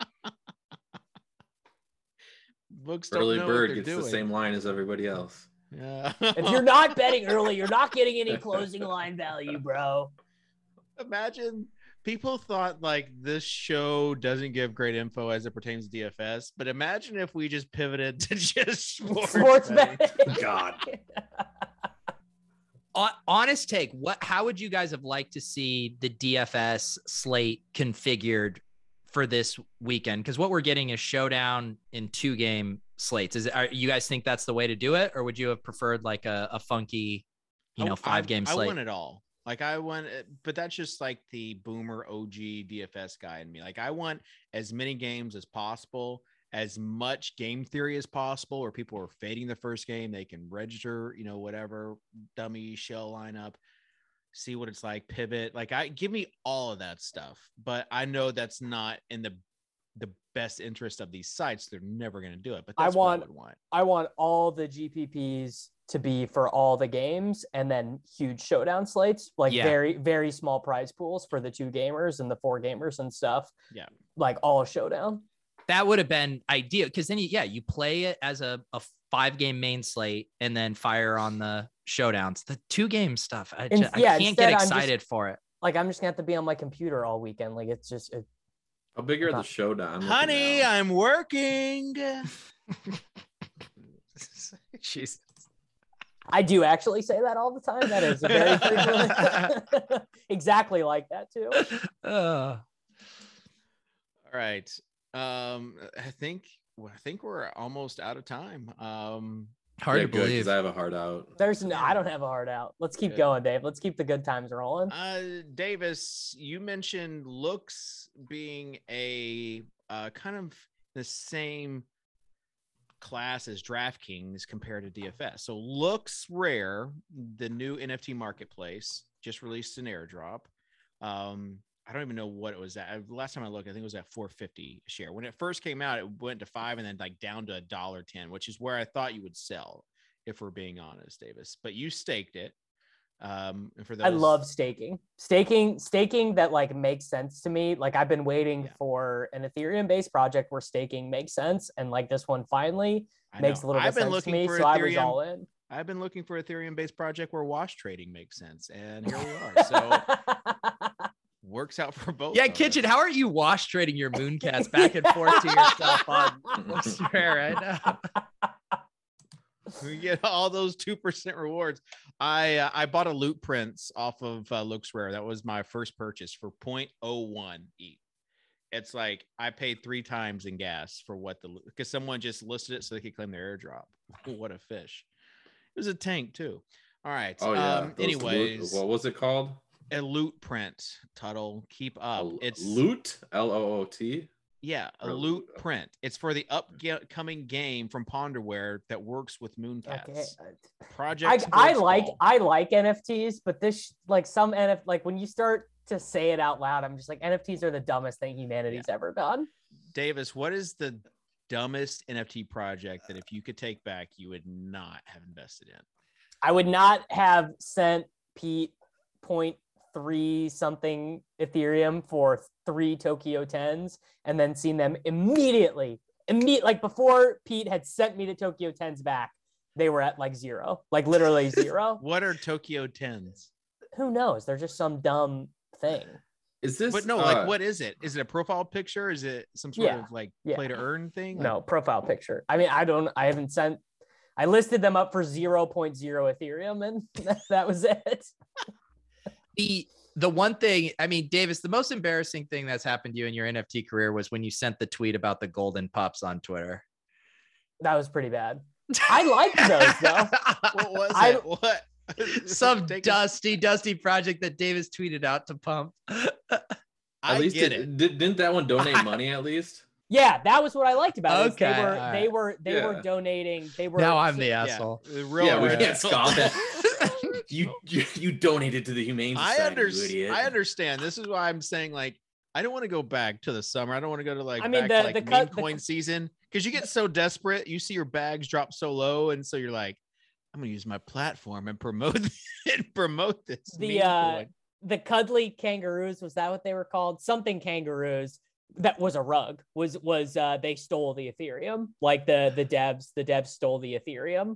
Books don't Early know what bird they're gets doing. the same line as everybody else. Yeah. If you're not betting early, you're not getting any closing line value, bro. Imagine people thought like this show doesn't give great info as it pertains to D F S, but imagine if we just pivoted to just sports, Sports betting. betting. God. Hon- Honest take, what? How would you guys have liked to see the D F S slate configured for this weekend? Because what we're getting is showdown in two game slates. Is it, are you guys think that's the way to do it, or would you have preferred like a, a funky, you know, I- five game I, slate? I want it all. Like I want, it- but that's just like the boomer O G D F S guy in me. Like I want as many games as possible, as much game theory as possible, where people are fading the first game. They can register, you know, whatever dummy shell lineup, see what it's like, pivot. Like I give me all of that stuff, but I know that's not in the the best interest of these sites. They're never going to do it. But that's I want, what I would want. I want all the G P Ps to be for all the games, and then huge showdown slates, like Yeah. very, very small prize pools for the two gamers and the four gamers and stuff. Yeah. Like all showdown. That would have been ideal, because then you, yeah, you play it as a, a five game main slate and then fire on the showdowns. The two game stuff, I, And- just, yeah, I can't instead get I'm just- excited for it. Like I'm just gonna have to be on my computer all weekend. Like it's just, it, How big are the showdown? I'm looking Honey, now. I'm working. Jeez. I do actually say that all the time. That is a very frequent, exactly like that too. Uh, All right. Um, I think I think we're almost out of time. Um, hard Yeah, to good, believe. 'cause I have a heart out. There's no, I don't have a heart out. Let's keep Good. going, Dave. Let's keep the good times rolling. uh, Davis, you mentioned looks being a uh, kind of the same class as DraftKings compared to D F S. So Looks Rare, the new N F T marketplace, just released an airdrop. Um, I don't even know what it was at. Last time I looked, I think it was at four fifty a share. When it first came out, it went to five and then like down to a dollar ten, which is where I thought you would sell, if we're being honest, Davis. But you staked it. Um, and for those, I love staking. Staking, staking that like makes sense to me. Like I've been waiting Yeah. for an Ethereum-based project where staking makes sense, and like this one finally I makes a know. little bit I've been sense to looking me. for So I was Ethereum. all in. I've been looking for Ethereum based project where wash trading makes sense. And here we are. So works out for both. Yeah, of us. Kitchen, how are you wash trading your Mooncats back and forth to yourself on Looks Rare right now? We get all those two percent rewards. I uh, I bought a Loot Prince off of uh, Looks Rare. That was my first purchase for zero point zero one E T H. It's like I paid three times in gas for what the because someone just listed it so they could claim their airdrop. What a fish! It was a tank too. All right. Oh yeah. Um, those anyways, loot- what was it called? a Loot Print. Tuttle, keep up. A- It's loot. L O O T. Yeah, a Or- Loot Print. It's for the upcoming game from Ponderware that works with Mooncats. Okay. Project. I, I Sports like Ball. I like N F Ts, but this like some N F like when you start to say it out loud, I'm just like N F Ts are the dumbest thing humanity's ever done. Davis, what is the dumbest N F T project that if you could take back, you would not have invested in? I would not have sent Pete point three something Ethereum for three Tokyo tens and then seen them immediately, immediate like before Pete had sent me the Tokyo tens back, they were at like zero, like literally zero. What are Tokyo tens? Who knows? They're just some dumb thing. Is this? But no, uh, like what is it? Is it a profile picture? Is it some sort Yeah, of like yeah. play to earn thing? No profile picture. I mean, I don't, I haven't sent, I listed them up for zero point zero Ethereum and that was it. The the one thing, I mean, Davis, the most embarrassing thing that's happened to you in your N F T career was when you sent the tweet about the golden pups on Twitter. That was pretty bad. I liked those though. What was I- it? What? Some Take a- dusty, dusty project that Davis tweeted out to pump. At I least get it, it. Did, didn't that one donate money at least? Yeah, that was what I liked about it. is Okay, They were, all they right. were, they were Yeah. donating. They were. Now I'm the Yeah, asshole. the real Yeah, we original. can't scoff at. You, you you donated to the Humane I Society, you understand. idiot. I understand. This is why I'm saying like I don't want to go back to the summer. I don't want to go to like I mean, back the- to like the meme cut- the coin cu- season because you get so desperate. You see your bags drop so low, and so you're like, I'm gonna use my platform and promote and promote this. The, meme uh, coin. the cuddly kangaroos, was that what they were called? Something kangaroos. That was a rug. Was was uh they stole the Ethereum? Like the the devs, the devs stole the Ethereum.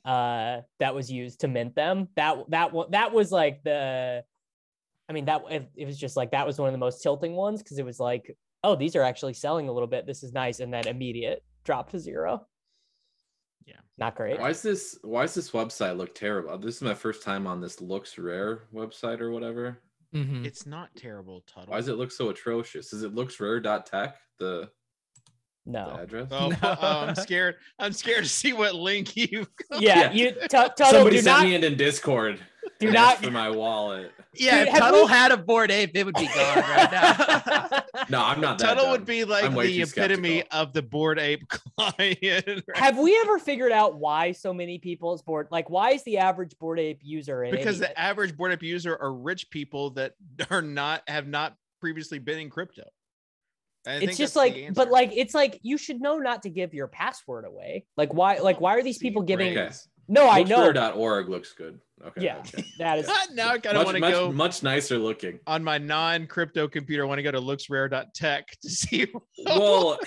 uh, that was used to mint them. That that that was like the, I mean that it, it was just like that was one of the most tilting ones because it was like, oh, these are actually selling a little bit. This is nice, and then immediate drop to zero. Yeah, not great. Why is this? Why does this website look terrible? This is my first time on this Looks Rare website or whatever. Mm-hmm. It's not terrible, Tuttle. Why does it look so atrocious? Is it looksrare dot tech? The no the address? Oh, No. oh, I'm scared. I'm scared to see what link you. Yeah, Yeah. you t- Tuttle, Somebody do sent not me it in Discord. do and not asked for my wallet. Yeah, Dude, if have Tuttle we- had a Bored Ape, it would be gone right now. No, I'm not that. Tuttle dumb. would be like I'm way the too epitome skeptical. of the Bored Ape client. Have we ever figured out why so many people is bored? Like, why is the average Bored Ape user an Because idiot? the average Bored Ape user are rich people that are not have not previously been in crypto. I think It's just that's the like, but answer. like, it's like you should know not to give your password away. Like, why? Like, why are these See, people giving? Okay. No, I know. looksrare dot org looks good. Okay. Yeah, okay. that is. now I kind of Much, want to much, go much nicer looking. on my non-crypto computer. I want to go to looksrare dot tech to see. Well,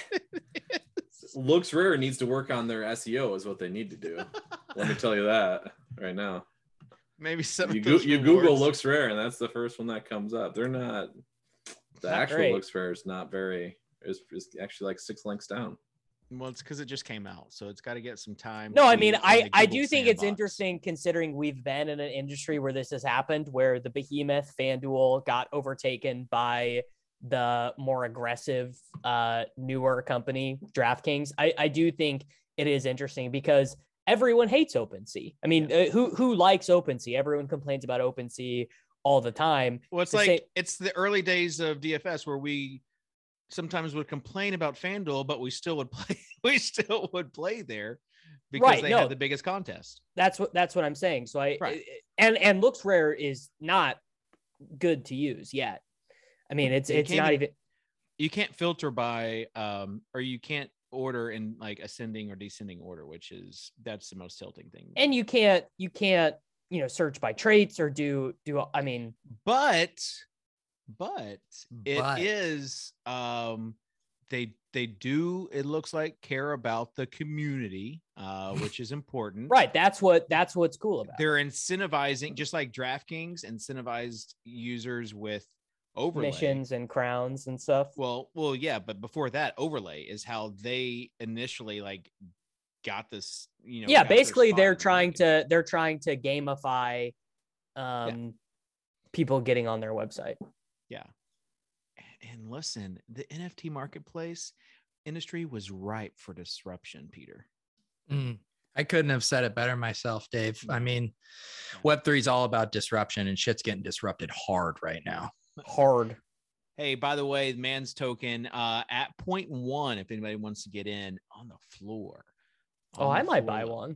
Looks Rare needs to work on their S E O is what they need to do. Let me tell you that right now. Maybe some You, of go, those you Google rewards- Looks Rare and that's the first one that comes up. They're not, the Not actual great. Looks Rare is not very, it's, it's actually like six links down. Well, it's because it just came out, so it's got to get some time. No, I to- mean, in I the I Google do think it's sandbox. interesting considering we've been in an industry where this has happened, where the behemoth FanDuel got overtaken by the more aggressive, uh, newer company, DraftKings. I I do think it is interesting because everyone hates OpenSea. I mean, uh, who who likes OpenSea? Everyone complains about OpenSea all the time. Well, it's The like same- it's the early days of D F S where we sometimes would complain about FanDuel, but we still would play. We still would play there because Right, they no. had the biggest contest. That's what that's what I'm saying. So I Right. and and Looks Rare is not good to use yet. I mean, it's You it's can't not even- even. You can't filter by, um, or you can't order in like ascending or descending order, which is that's the most tilting thing. And you can't you can't you know search by traits or do do I mean but but it is But. um they they do it looks like care about the community, uh which is important. right, that's what that's what's cool about it. They're incentivizing, just like DraftKings incentivized users with overlay Missions and crowns and stuff. well well yeah, but before that, overlay is how they initially like got this, you know. Yeah, got their basically spot they're in the trying market. to they're trying to gamify um people getting on their website. Yeah. And listen, the N F T marketplace industry was ripe for disruption, Peter. Mm, I couldn't have said it better myself, Dave. I mean, Web three is all about disruption, and shit's getting disrupted hard right now. Hard. Hey, by the way, man's token uh, at point one, if anybody wants to get in on the floor. Oh, On I the might floor. buy one.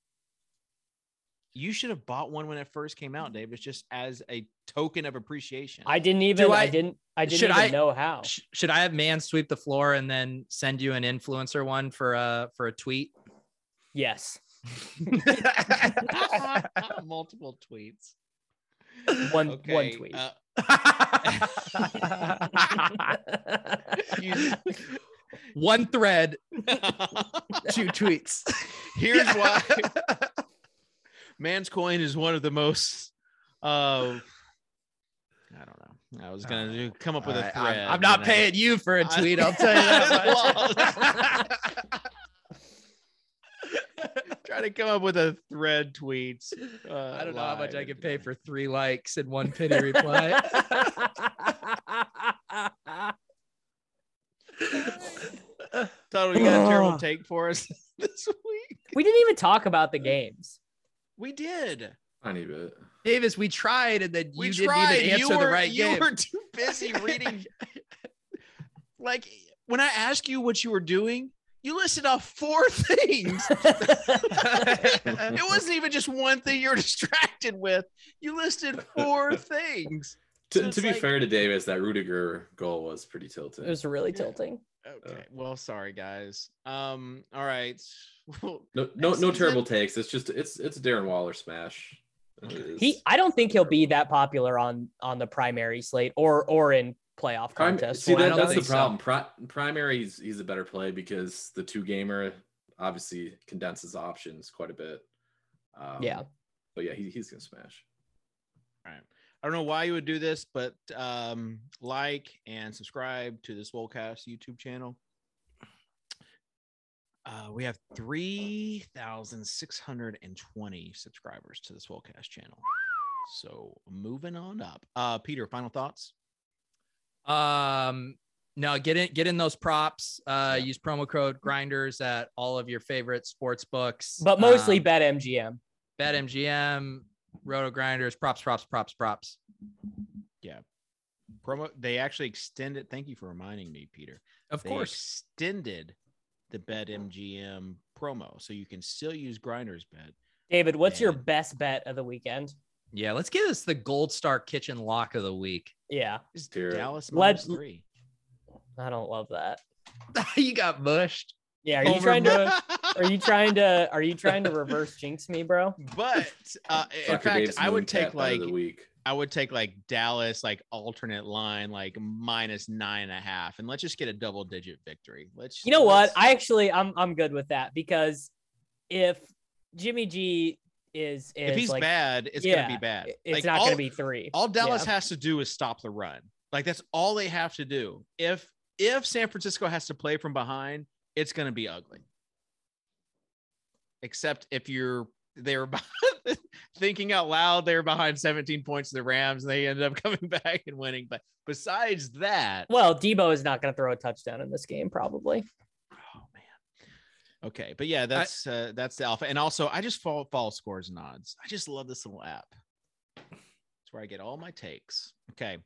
You should have bought one when it first came out, Dave. It's just as a token of appreciation. I didn't even Do I, I- didn't I didn't should even I- know how. Sh- should I have man sweep the floor and then send you an influencer one for a for a tweet? Yes. Multiple tweets. One one Okay, tweet. uh, you- One thread, two tweets. Here's why. Man's coin is one of the most. Uh, I don't know. I was gonna do, come up with All a right, thread. I'm, I'm not and I- paying you for a tweet. I'll tell you that much. Try to come up with a thread tweets. Uh, I don't know how much live I could and- pay for three likes and one pity reply. Total, you got a terrible take for us this week. We didn't even talk about the games. We did. Tiny bit. Davis, we tried, and then you We didn't tried. even answer you were, the right you game. were too busy reading. Like when I asked you what you were doing, you listed off four things. It wasn't even just one thing you were distracted with. You listed four things. So To, it's to be like- fair to Davis, that Rudiger goal was pretty It tilted. was really tilting. Okay. Well, sorry guys. Um. All right. Well, No, no, next no season- terrible takes. It's just it's it's Darren Waller smash. It is. He I don't think he'll be that popular on on the primary slate or or in playoff Prim- contests. See, Well, I that, don't that's the think so. problem. Pri- primary, he's, he's a better play because the two gamer obviously condenses options quite a bit. Um, Yeah. But yeah, he, he's gonna smash. All right. I don't know why you would do this, but um, like and subscribe to the Swolecast YouTube channel. Uh, we have three thousand six hundred twenty subscribers to the Swolecast channel. So moving on up. Uh, Peter, final thoughts? Um, no, get in, get in those props. Uh, Yeah. Use promo code Grinders at all of your favorite sports books, But mostly um, BetMGM. BetMGM, Roto Grinders, props, props, props, props. Yeah. Promo. They actually extended. Thank you for reminding me, Peter. Of They course. extended the BetMGM promo, so you can still use Grinders Bet. David, what's your Man. best bet of the weekend? Yeah, let's get us the Gold Star Kitchen lock of the week. Yeah, Is Dear. Dallas Let's- minus three? I don't love that. You got mushed. Yeah, are you Homer- trying to? Are you trying to? Are you trying to reverse jinx me, bro? But uh, in Soccer fact, Dave's I would Mooncat take bet of like the week. I would take like Dallas, like alternate line, like minus nine and a half, and let's just get a double digit victory. Let's. You know what? let's- I actually, I'm, I'm good with that because if Jimmy G is, is if he's like, bad, it's yeah, gonna be bad. it's Like, not all, gonna be three. All Dallas Yeah. has to do is stop the run. Like that's all they have to do. If if San Francisco has to play from behind, it's gonna be ugly. Except if you're they were behind, thinking out loud, they were behind seventeen points to the Rams, and they ended up coming back and winning. But besides that, Well, Debo is not going to throw a touchdown in this game, probably. oh man. Okay, but yeah, that's uh, that's the alpha, and also I just follow follow scores and odds. I just love this little app. It's where I get all my takes. Okay,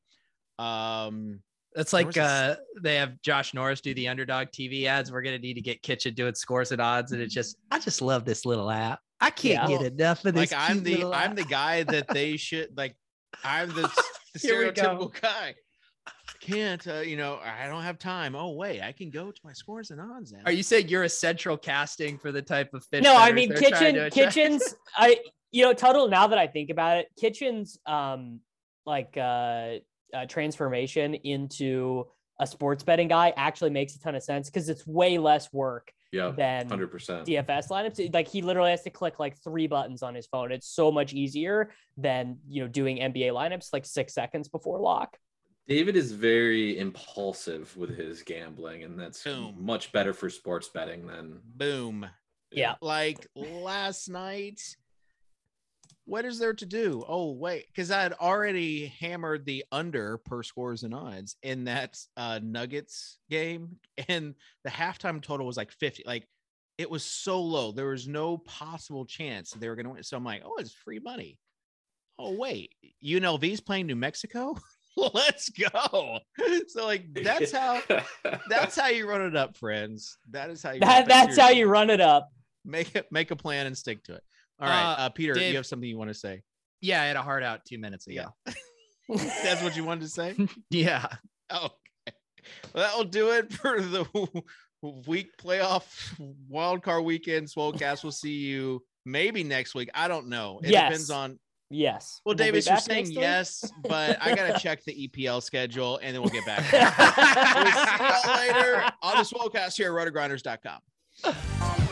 um, That's There like was a s- uh, they have Josh Norris do the Underdog T V ads. We're gonna need to get Kitchen doing scores and odds, and it's just I just love this little app. I can't Yeah. get enough of this. like I'm cute the little I'm app. the guy that they should like. I'm the, the Here we go. stereotypical guy. Can't uh, you know? I don't have time. Oh wait, I can go to my scores and odds now. Are you saying you're a central casting for the type of fish? No, I bettors mean they're trying kitchen to attract? kitchens. I you know Tuttle. Now that I think about it, kitchens um like uh, uh transformation into a sports betting guy actually makes a ton of sense because it's way less work Yeah, than hundred percent. D F S lineups. Like he literally has to click like three buttons on his phone. It's so much easier than you know doing N B A lineups like six seconds before lock. David is very impulsive with his gambling, and that's Boom. much better for sports betting than Boom. Yeah. Like last night, what is there to do? Oh, wait, because I had already hammered the under per scores and odds in that uh, Nuggets game, and the halftime total was like fifty. Like it was so low. There was no possible chance they were going to win. So I'm like, oh, it's free money. Oh, wait, U N L V's playing New Mexico? Let's go. So like that's how that's how you run it up, friends. That is how you That that's how you run it up. make it make a plan and stick to it. All right, Uh, uh, Peter, Dave- you have something you want to say? Yeah, I had a heart out two minutes ago. That's what you wanted to say? Yeah. Okay. Well, that'll do it for the week playoff wild card weekend. Swolecast. We'll see you maybe next week. I don't know. It Yes. depends on. Yes. Well, We'll be Davis, you're back saying next week? yes, but I gotta check the E P L schedule and then we'll get back. We'll see y'all later on the Swolecast here at roto grinders dot com.